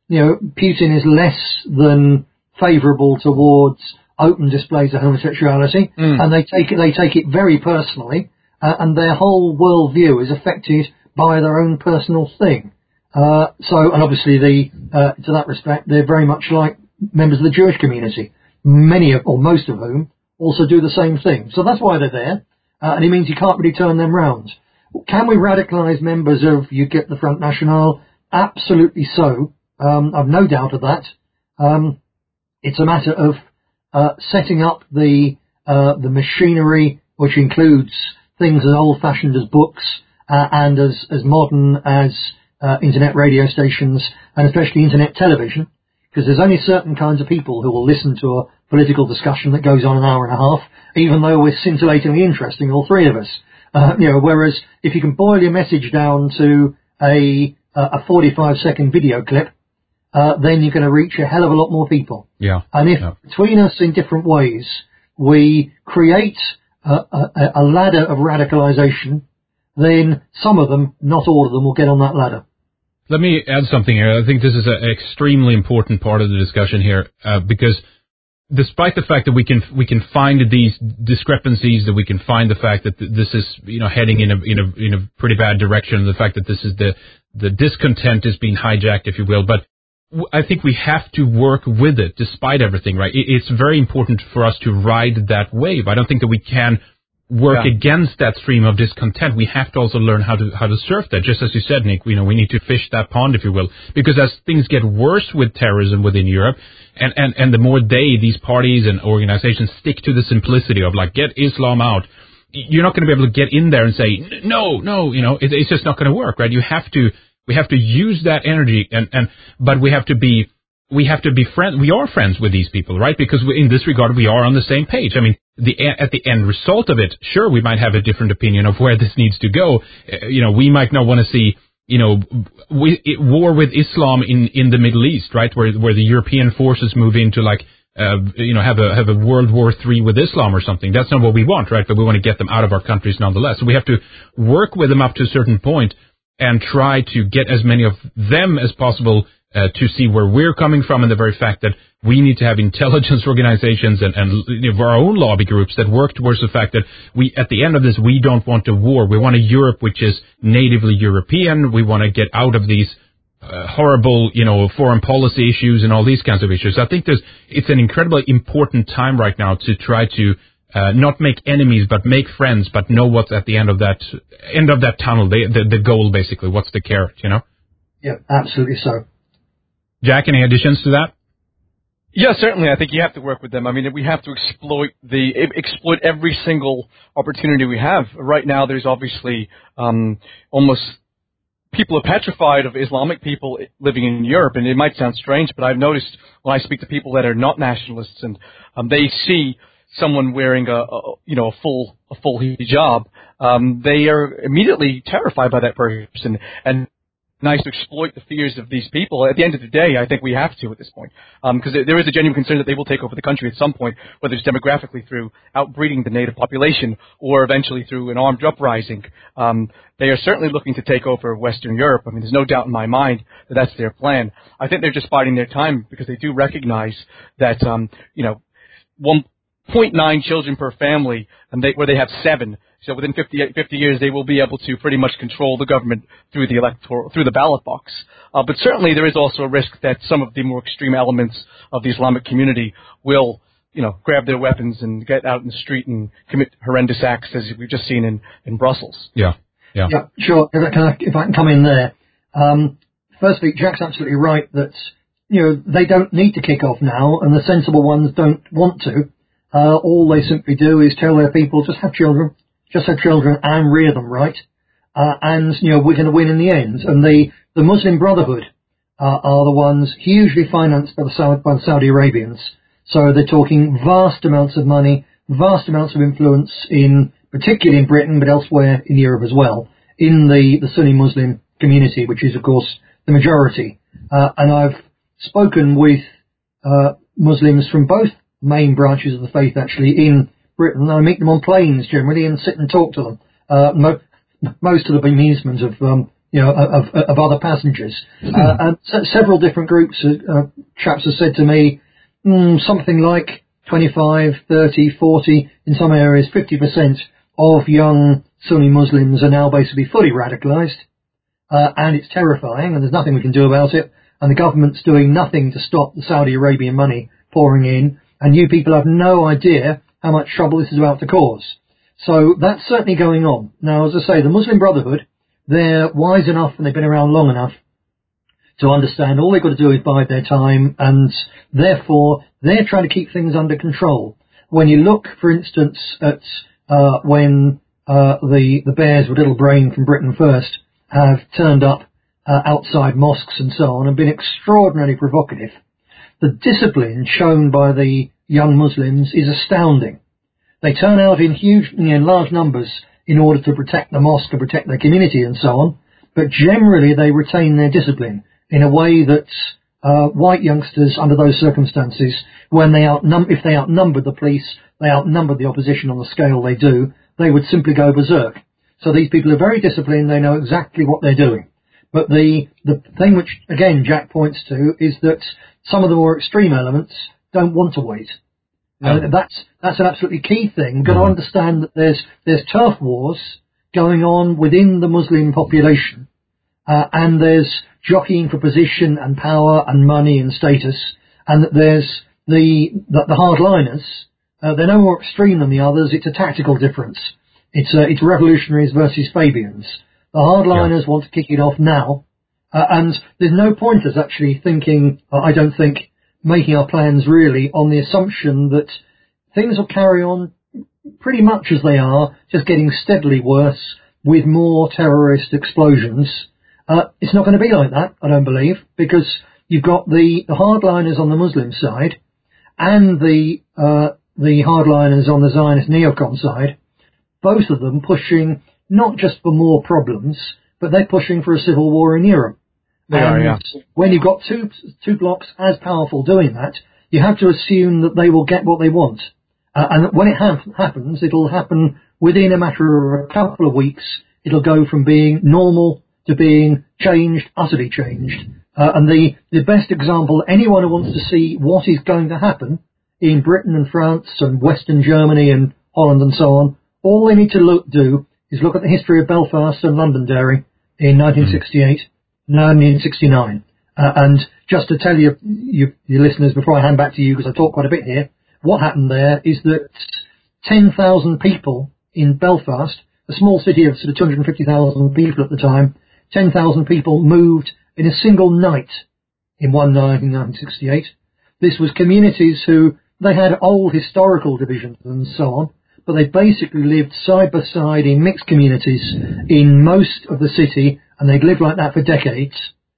[SPEAKER 3] Putin is less than favourable towards open displays of homosexuality, and they take it very personally, and their whole worldview is affected by their own personal thing. And obviously to that respect, they're very much like members of the Jewish community, most of whom also do the same thing. So that's why they're there, and it means you can't really turn them round. Can we radicalise members of UKIP, the Front National? Absolutely so. I've no doubt of that. It's a matter of setting up the machinery, which includes things as old-fashioned as books and as modern as internet radio stations and especially internet television, because there's only certain kinds of people who will listen to a political discussion that goes on an hour and a half, even though we're scintillatingly interesting, all three of us. Whereas if you can boil your message down to a 45-second video clip, then you're going to reach a hell of a lot more people.
[SPEAKER 1] Yeah.
[SPEAKER 3] And if between us in different ways we create a ladder of radicalisation, then some of them, not all of them, will get on that ladder.
[SPEAKER 1] Let me add something here. I think this is an extremely important part of the discussion here, because despite the fact that we can find these discrepancies, that we can find the fact that this is heading in a pretty bad direction, the fact that this is the discontent is being hijacked, if you will, but I think we have to work with it despite everything, right? It's very important for us to ride that wave. I don't think that we can work against that stream of discontent. We have to also learn how to surf that. Just as you said, Nick, we need to fish that pond, if you will, because as things get worse with terrorism within Europe, and the more these parties and organizations stick to the simplicity of get Islam out, you're not going to be able to get in there and say no, it's just not going to work, right? We have to use that energy, but we have to be we have to be we are friends with these people, right? Because in this regard, we are on the same page. I mean, at the end result of it, sure, we might have a different opinion of where this needs to go. We might not want to see, war with Islam in the Middle East, right? Where the European forces move into have a World War III with Islam or something. That's not what we want, right? But we want to get them out of our countries nonetheless. So we have to work with them up to a certain point and try to get as many of them as possible to see where we're coming from, and the very fact that we need to have intelligence organizations and our own lobby groups that work towards the fact that at the end of this, we don't want a war. We want a Europe which is natively European. We want to get out of these horrible, foreign policy issues and all these kinds of issues. I think it's an incredibly important time right now to try to not make enemies, but make friends, but know what's at the end of that tunnel, the goal, basically. What's the carrot,
[SPEAKER 3] Yeah, absolutely so.
[SPEAKER 1] Jack, any additions to that?
[SPEAKER 2] Yeah, certainly. I think you have to work with them. I mean, we have to exploit every single opportunity we have. Right now, there's obviously almost people are petrified of Islamic people living in Europe, and it might sound strange, but I've noticed when I speak to people that are not nationalists, and they see someone wearing a full hijab, they are immediately terrified by that person, and nice to exploit the fears of these people. At the end of the day, I think we have to at this point, because there is a genuine concern that they will take over the country at some point, whether it's demographically through outbreeding the native population or eventually through an armed uprising. They are certainly looking to take over Western Europe. I mean, there's no doubt in my mind that that's their plan. I think they're just biding their time because they do recognize that, 1.9 children per family, and where they have 7. So within 50 years, they will be able to pretty much control the government through the ballot box. But certainly there is also a risk that some of the more extreme elements of the Islamic community will, grab their weapons and get out in the street and commit horrendous acts, as we've just seen in Brussels.
[SPEAKER 1] Yeah,
[SPEAKER 3] sure. If I can come in there. Firstly, Jack's absolutely right that, they don't need to kick off now, and the sensible ones don't want to. All they simply do is tell their people, just have children and rear them right, and we're going to win in the end. And the Muslim Brotherhood are the ones hugely financed by the Saudi Arabians. So they're talking vast amounts of money, vast amounts of influence particularly in Britain, but elsewhere in Europe as well, in the Sunni Muslim community, which is of course the majority. And I've spoken with Muslims from both main branches of the faith actually in Britain. I meet them on planes generally and sit and talk to them. Most of the bemusement of other passengers. And several different groups of chaps have said to me something like 25, 30, 40, in some areas 50% of young Sunni Muslims are now basically fully radicalised, and it's terrifying, and there's nothing we can do about it. And the government's doing nothing to stop the Saudi Arabian money pouring in, and you people have no idea how much trouble this is about to cause. So that's certainly going on. Now, as I say, the Muslim Brotherhood, they're wise enough and they've been around long enough to understand all they've got to do is bide their time, and therefore they're trying to keep things under control. When you look, for instance, at when the bears with little brain from Britain First have turned up outside mosques and so on and been extraordinarily provocative, the discipline shown by the young Muslims is astounding. They turn out in large numbers in order to protect the mosque and protect their community and so on, but generally they retain their discipline in a way that white youngsters under those circumstances, if they outnumbered the police, they outnumbered the opposition on the scale they do, they would simply go berserk. So these people are very disciplined, they know exactly what they're doing. But the thing which, again, Jack points to is that some of the more extreme elements don't want to wait. That's an absolutely key thing. You've got to understand that there's turf wars going on within the Muslim population, and there's jockeying for position and power and money and status, and that there's the hardliners. They're no more extreme than the others. It's a tactical difference. It's revolutionaries versus Fabians. The hardliners want to kick it off now, and there's no point us actually thinking, I don't think, making our plans really on the assumption that things will carry on pretty much as they are, just getting steadily worse with more terrorist explosions. It's not going to be like that, I don't believe, because, you've got the hardliners on the Muslim side and the hardliners on the Zionist neocon side, both of them pushing not just for more problems, but they're pushing for a civil war in Europe. When you've got two blocks as powerful doing that, you have to assume that they will get what they want. And when it happens, it'll happen within a matter of a couple of weeks. It'll go from being normal to being changed, utterly changed. And the best example, anyone who wants to see what is going to happen in Britain and France and Western Germany and Holland and so on, all they need to do is look at the history of Belfast and Londonderry in 1968, 1969. And just to tell your listeners before I hand back to you, because I talk quite a bit here, what happened there is that 10,000 people in Belfast, a small city of sort of 250,000 people at the time, 10,000 people moved in a single night in one night in 1968. This was communities who, they had old historical divisions and so on, but they basically lived side by side in mixed communities in most of the city, and they'd lived like that for decades.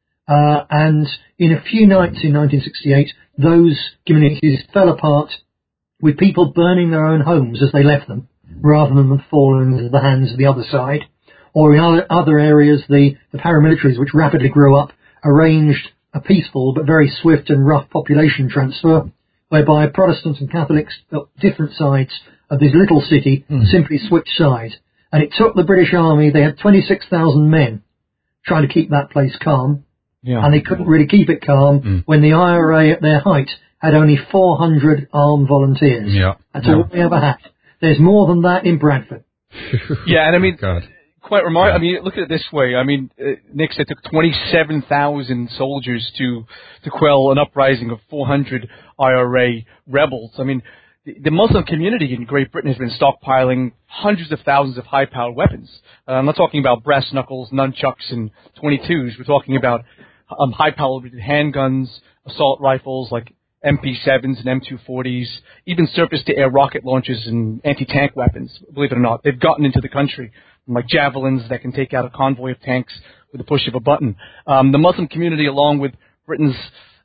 [SPEAKER 3] And in a few nights in 1968, those communities fell apart with people burning their own homes as they left them, rather than them falling into the hands of the other side. Or in other areas, the paramilitaries, which rapidly grew up, arranged a peaceful but very swift and rough population transfer, whereby Protestants and Catholics at different sides of this little city simply switched sides. And it took the British Army, they had 26,000 men trying to keep that place calm. Yeah. And they couldn't really keep it calm when the IRA at their height had only 400 armed volunteers. Yeah. That's all they ever had. There's more than that in Bradford.
[SPEAKER 2] Yeah, and I mean, quite remarkable. I mean, look at it this way. I mean, Nick said it took 27,000 soldiers to quell an uprising of 400 IRA rebels. I mean, the Muslim community in Great Britain has been stockpiling hundreds of thousands of high-powered weapons. I'm not talking about brass knuckles, nunchucks, and 22s. We're talking about high-powered handguns, assault rifles like MP7s and M240s, even surface-to-air rocket launchers and anti-tank weapons, believe it or not. They've gotten into the country, like javelins that can take out a convoy of tanks with the push of a button. The Muslim community, along with Britain's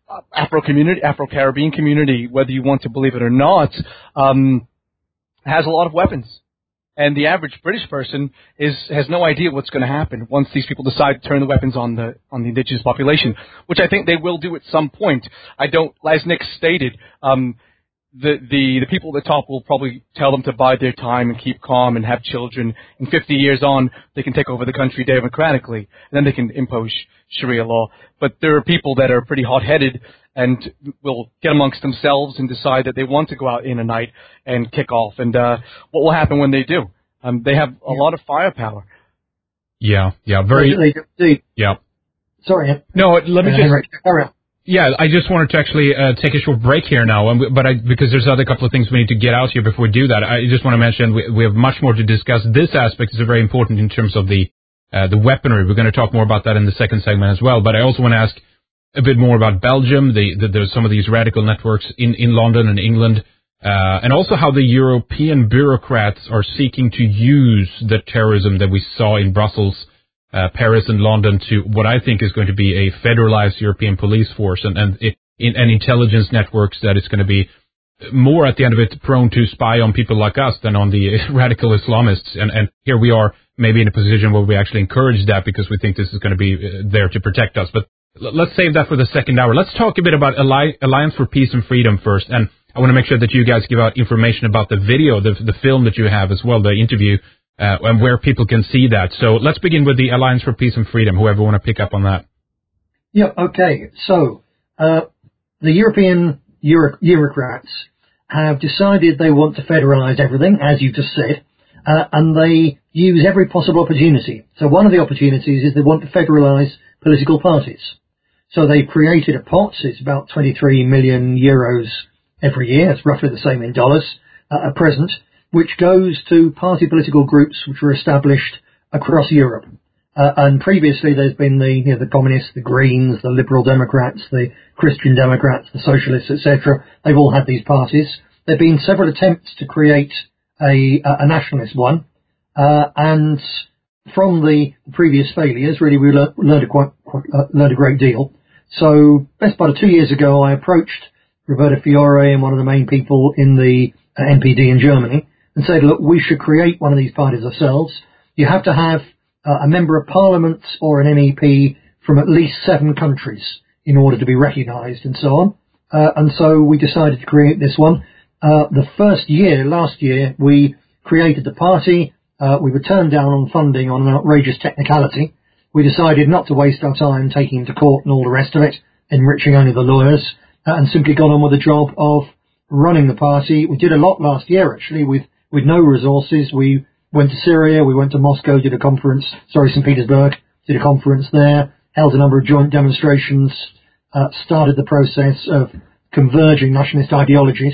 [SPEAKER 2] Afro-Caribbean community, whether you want to believe it or not, has a lot of weapons. And the average British person has no idea what's going to happen once these people decide to turn the weapons on the indigenous population, which I think they will do at some point. I don't, as Nick stated, the people at the top will probably tell them to bide their time and keep calm and have children. In 50 years on, they can take over the country democratically, and then they can impose Sharia law. But there are people that are pretty hot-headed and will get amongst themselves and decide that they want to go out in a night and kick off. And what will happen when they do? They have a lot of firepower.
[SPEAKER 1] Yeah, yeah, yeah.
[SPEAKER 3] Sorry.
[SPEAKER 1] No, let me just... Yeah, I just wanted to actually take a short break here now, because there's other couple of things we need to get out here before we do that. I just want to mention we have much more to discuss. This aspect is very important in terms of the weaponry. We're going to talk more about that in the second segment as well. But I also want to ask a bit more about Belgium. There's some of these radical networks in London and England, and also how the European bureaucrats are seeking to use the terrorism that we saw in Brussels, Paris and London to what I think is going to be a federalized European police force and intelligence networks that is going to be more at the end of it prone to spy on people like us than on the radical Islamists. And here we are maybe in a position where we actually encourage that because we think this is going to be there to protect us. But let's save that for the second hour. Let's talk a bit about Alliance for Peace and Freedom first. And I want to make sure that you guys give out information about the video, the film that you have as well, the interview, and where people can see that. So let's begin with the Alliance for Peace and Freedom, whoever want to pick up on that.
[SPEAKER 3] Yeah, okay. So the European bureaucrats have decided they want to federalize everything, as you just said, and they use every possible opportunity. So one of the opportunities is they want to federalize political parties. So they've created a pot. It's about 23 million euros every year. It's roughly the same in dollars at present, which goes to party political groups which were established across Europe. And previously there's been the communists, the Greens, the Liberal Democrats, the Christian Democrats, the Socialists, etc. They've all had these parties. There have been several attempts to create a nationalist one. And from the previous failures, really we learned a great deal. So best part of 2 years ago, I approached Roberto Fiore and one of the main people in the NPD in Germany and said, look, we should create one of these parties ourselves. You have to have a member of parliament or an MEP from at least 7 countries in order to be recognised and so on. And so we decided to create this one. The first year, last year, we created the party. We were turned down on funding on an outrageous technicality. We decided not to waste our time taking him to court and all the rest of it, enriching only the lawyers, and simply got on with the job of running the party. We did a lot last year, actually, with no resources. We went to Syria, we went to Moscow, did a conference, St. Petersburg, did a conference there, held a number of joint demonstrations, started the process of converging nationalist ideologies.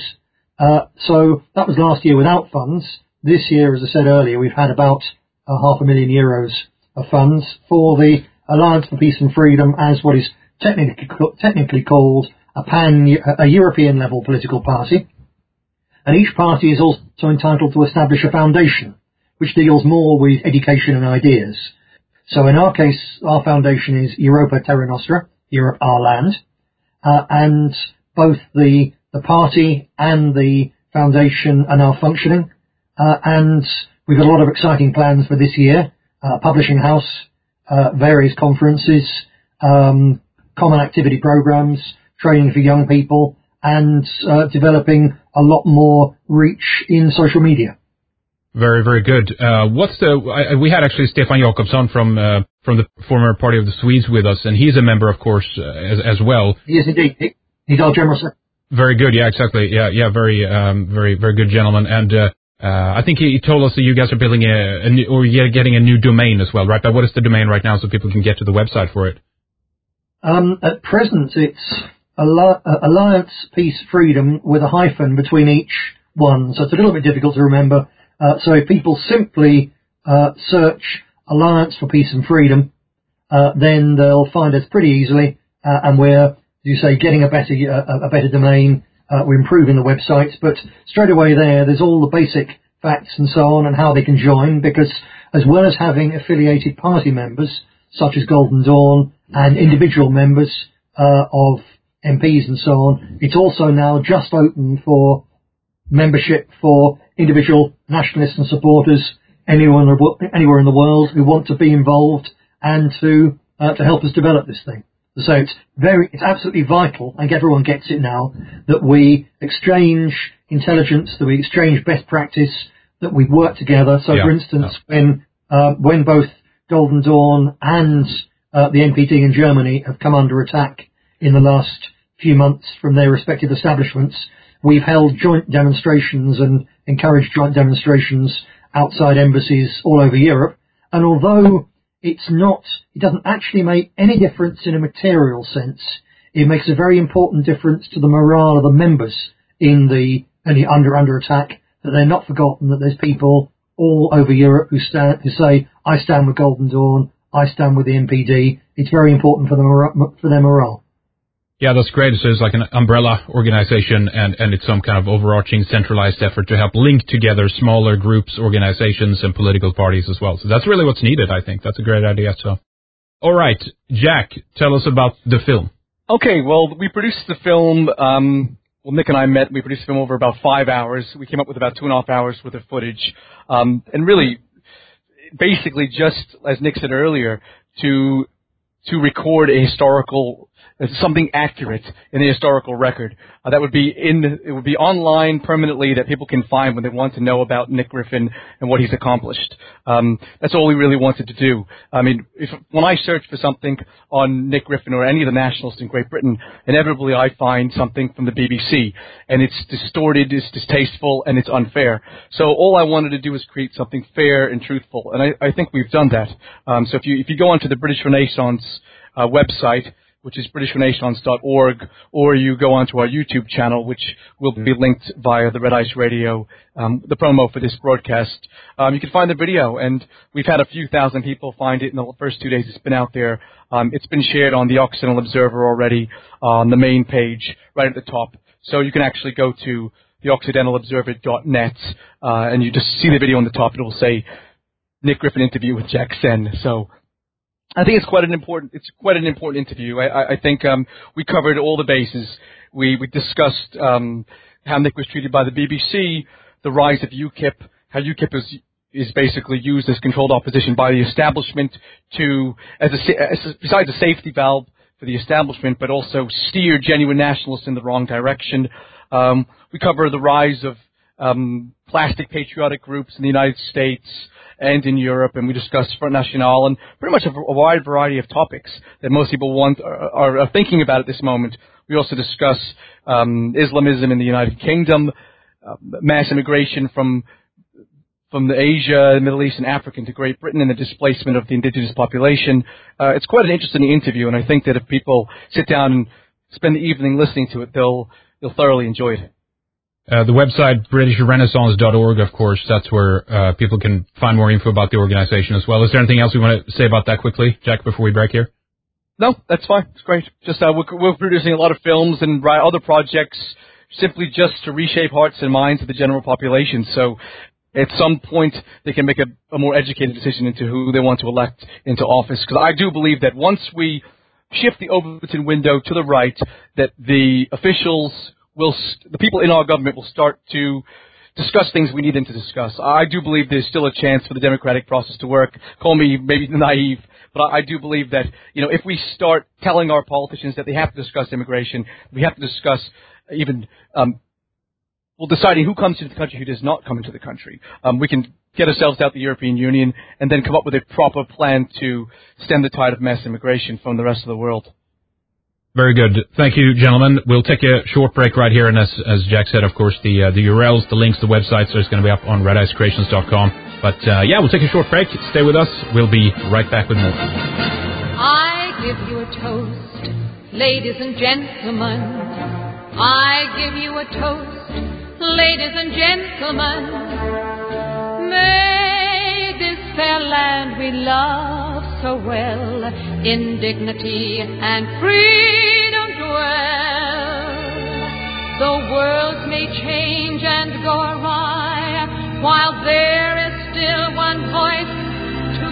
[SPEAKER 3] So that was last year without funds. This year, as I said earlier, we've had about €500,000 of funds for the Alliance for Peace and Freedom as what is technically called a European level political party. And each party is also entitled to establish a foundation, which deals more with education and ideas. So in our case, our foundation is Europa Terra Nostra, Europe Our Land, and both the party and the foundation are now functioning, and we've got a lot of exciting plans for this year, publishing house, various conferences, common activity programs, training for young people, and developing a lot more reach in social media.
[SPEAKER 1] Very, very good. We had actually Stefan Jakobsson from the former Party of the Swedes with us, and he's a member, of course, as well.
[SPEAKER 3] Yes, indeed. He's our general secretary.
[SPEAKER 1] Very good. Yeah, exactly. Yeah, very, very good gentleman. And I think he told us that you guys are building you're getting a new domain as well, right? But what is the domain right now so people can get to the website for it?
[SPEAKER 3] At present, it's Alliance Peace Freedom with a hyphen between each one, so it's a little bit difficult to remember. So if people simply search Alliance for Peace and Freedom, then they'll find us pretty easily, and we're, as you say, getting a better domain. We're improving the website, but straight away there's all the basic facts and so on and how they can join, because as well as having affiliated party members such as Golden Dawn and individual members of MPs and so on, it's also now just open for membership for individual nationalists and supporters anywhere in the world who want to be involved and to help us develop this thing. So it's absolutely vital, I think everyone gets it now, that we exchange intelligence, that we exchange best practice, that we work together. So, for instance, when both Golden Dawn and the NPD in Germany have come under attack in the last few months from their respective establishments, we've held joint demonstrations and encouraged joint demonstrations outside embassies all over Europe. And although it doesn't actually make any difference in a material sense, it makes a very important difference to the morale of the members in the under attack, that they're not forgotten, that there's people all over Europe who say, I stand with Golden Dawn, I stand with the NPD. It's very important for their morale.
[SPEAKER 1] Yeah, that's great. So it's like an umbrella organization, and it's some kind of overarching centralized effort to help link together smaller groups, organizations, and political parties as well. So that's really what's needed, I think. That's a great idea. So, all right, Jack, tell us about the film.
[SPEAKER 2] Okay, well, we produced the film. Nick and I met. We produced the film over about 5 hours. We came up with about 2.5 hours worth of footage, and really, basically, just as Nick said earlier, to record a historical, something accurate in the historical record. That would be it would be online permanently, that people can find when they want to know about Nick Griffin and what he's accomplished. That's all we really wanted to do. I mean, when I search for something on Nick Griffin or any of the nationalists in Great Britain, inevitably I find something from the BBC, and it's distorted, it's distasteful, and it's unfair. So all I wanted to do was create something fair and truthful, and I think we've done that. So if you go onto the British Renaissance website, which is britishrenaissance.org, or you go onto our YouTube channel, which will be linked via the Red Ice Radio, the promo for this broadcast. You can find the video, and we've had a few thousand people find it in the first 2 days it's been out there. It's been shared on the Occidental Observer already, on the main page, right at the top. So you can actually go to theoccidentalobserver.net, and you just see the video on the top. It will say Nick Griffin interview with Jack Sen. So I think it's quite an important interview. I think we covered all the bases. We discussed how Nick was treated by the BBC, the rise of UKIP, how UKIP is basically used as controlled opposition by the establishment besides a safety valve for the establishment, but also steer genuine nationalists in the wrong direction. We cover the rise of plastic patriotic groups in the United States and in Europe, and we discuss Front National and pretty much a wide variety of topics that most people are thinking about at this moment. We also discuss Islamism in the United Kingdom, mass immigration from Asia, the Middle East, and Africa into Great Britain, and the displacement of the indigenous population. It's quite an interesting interview, and I think that if people sit down and spend the evening listening to it, they'll thoroughly enjoy it.
[SPEAKER 1] The website, BritishRenaissance.org, of course, that's where people can find more info about the organization as well. Is there anything else we want to say about that quickly, Jack, before we break here?
[SPEAKER 2] No, that's fine. It's great. Just we're producing a lot of films and other projects simply just to reshape hearts and minds of the general population. So at some point, they can make a more educated decision into who they want to elect into office. Because I do believe that once we shift the Overton window to the right, that the officials the people in our government will start to discuss things we need them to discuss. I do believe there's still a chance for the democratic process to work. Call me maybe naive, but I do believe that, if we start telling our politicians that they have to discuss immigration, we have to discuss even, deciding who comes into the country, who does not come into the country. We can get ourselves out the European Union and then come up with a proper plan to stem the tide of mass immigration from the rest of the world.
[SPEAKER 1] Very good. Thank you, gentlemen. We'll take a short break right here, and as Jack said, of course, the URLs, the links, the websites are going to be up on redicecreations.com. But we'll take a short break. Stay with us. We'll be right back with more.
[SPEAKER 4] I give you a toast, ladies and gentlemen. I give you a toast, ladies and gentlemen. May this fair land we love so well in dignity and freedom dwell. The world may change and go awry, while there is still one voice to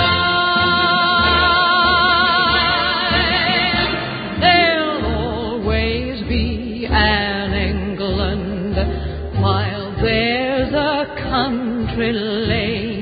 [SPEAKER 4] cry. There'll always be an England, while there's a country lane.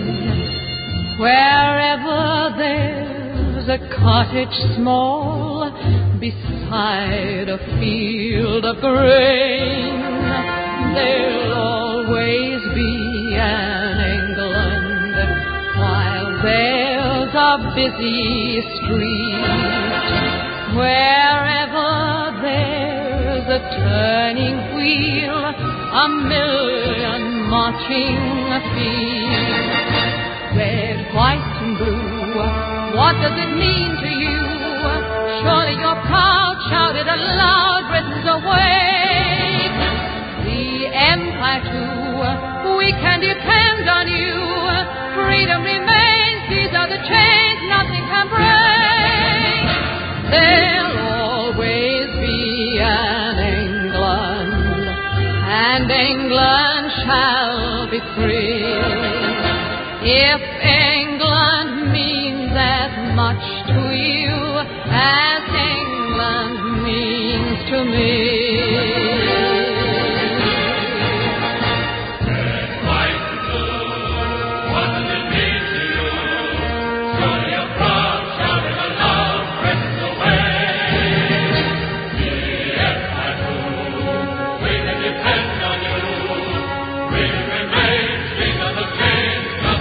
[SPEAKER 4] Wherever there's a cottage small beside a field of grain, there'll always be an England, while there's a busy street. Wherever there's a turning wheel, a million marching feet. Red, white, and blue, what does it mean to you? Surely you're proud, shout it aloud, Britain's awake. The Empire too, we can depend on you. Freedom remains, these are the chains nothing can break. There'll always be an England, and England shall be free. If England means as much to you as England means to me.
[SPEAKER 5] Red, white, and blue, what does it mean to you? Surely you're proud, shout it aloud, Britain's away. The Empire too, we can depend on you. Freedom remains, these are the chains.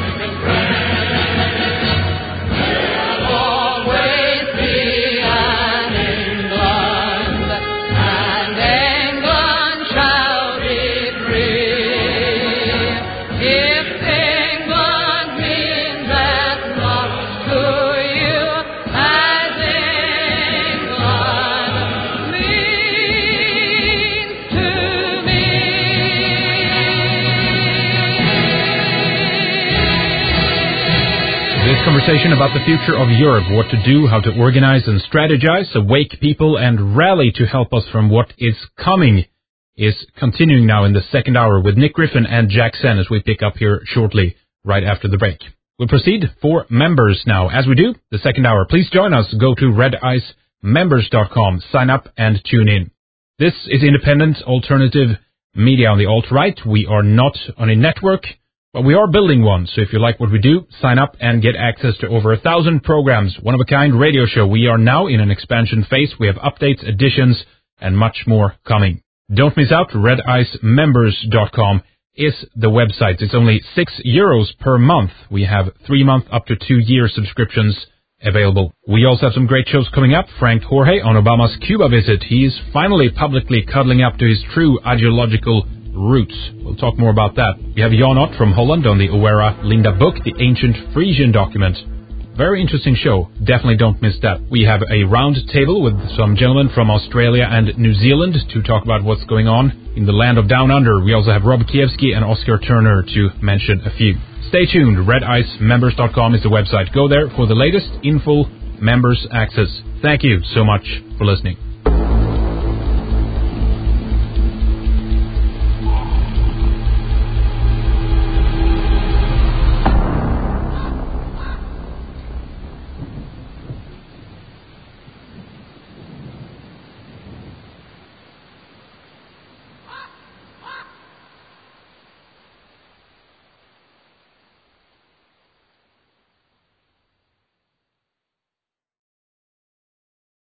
[SPEAKER 1] Conversation about the future of Europe, what to do, how to organize and strategize, awake people and rally to help us from what is coming, is continuing now in the second hour with Nick Griffin and Jack Sen as we pick up here shortly right after the break. We'll proceed for members now. As we do, the second hour, please join us. Go to redicemembers.com, sign up and tune in. This is independent alternative media on the alt-right. We are not on a network, but we are building one. So if you like what we do, sign up and get access to over 1,000 programs, one-of-a-kind radio show. We are now in an expansion phase. We have updates, additions, and much more coming. Don't miss out. redicemembers.com is the website. It's only €6 per month. We have 3-month up to 2-year subscriptions available. We also have some great shows coming up. Frank Jorge on Obama's Cuba visit. He's finally publicly cuddling up to his true ideological roots. We'll talk more about that. We have Jan Ott from Holland on the Oera Linda book, The Ancient Frisian Document. Very interesting show. Definitely don't miss that. We have a round table with some gentlemen from Australia and New Zealand to talk about what's going on in the land of Down Under. We also have Rob Kiewski and Oscar Turner to mention a few. Stay tuned. redicemembers.com is the website. Go there for the latest info, members access. Thank you so much for listening.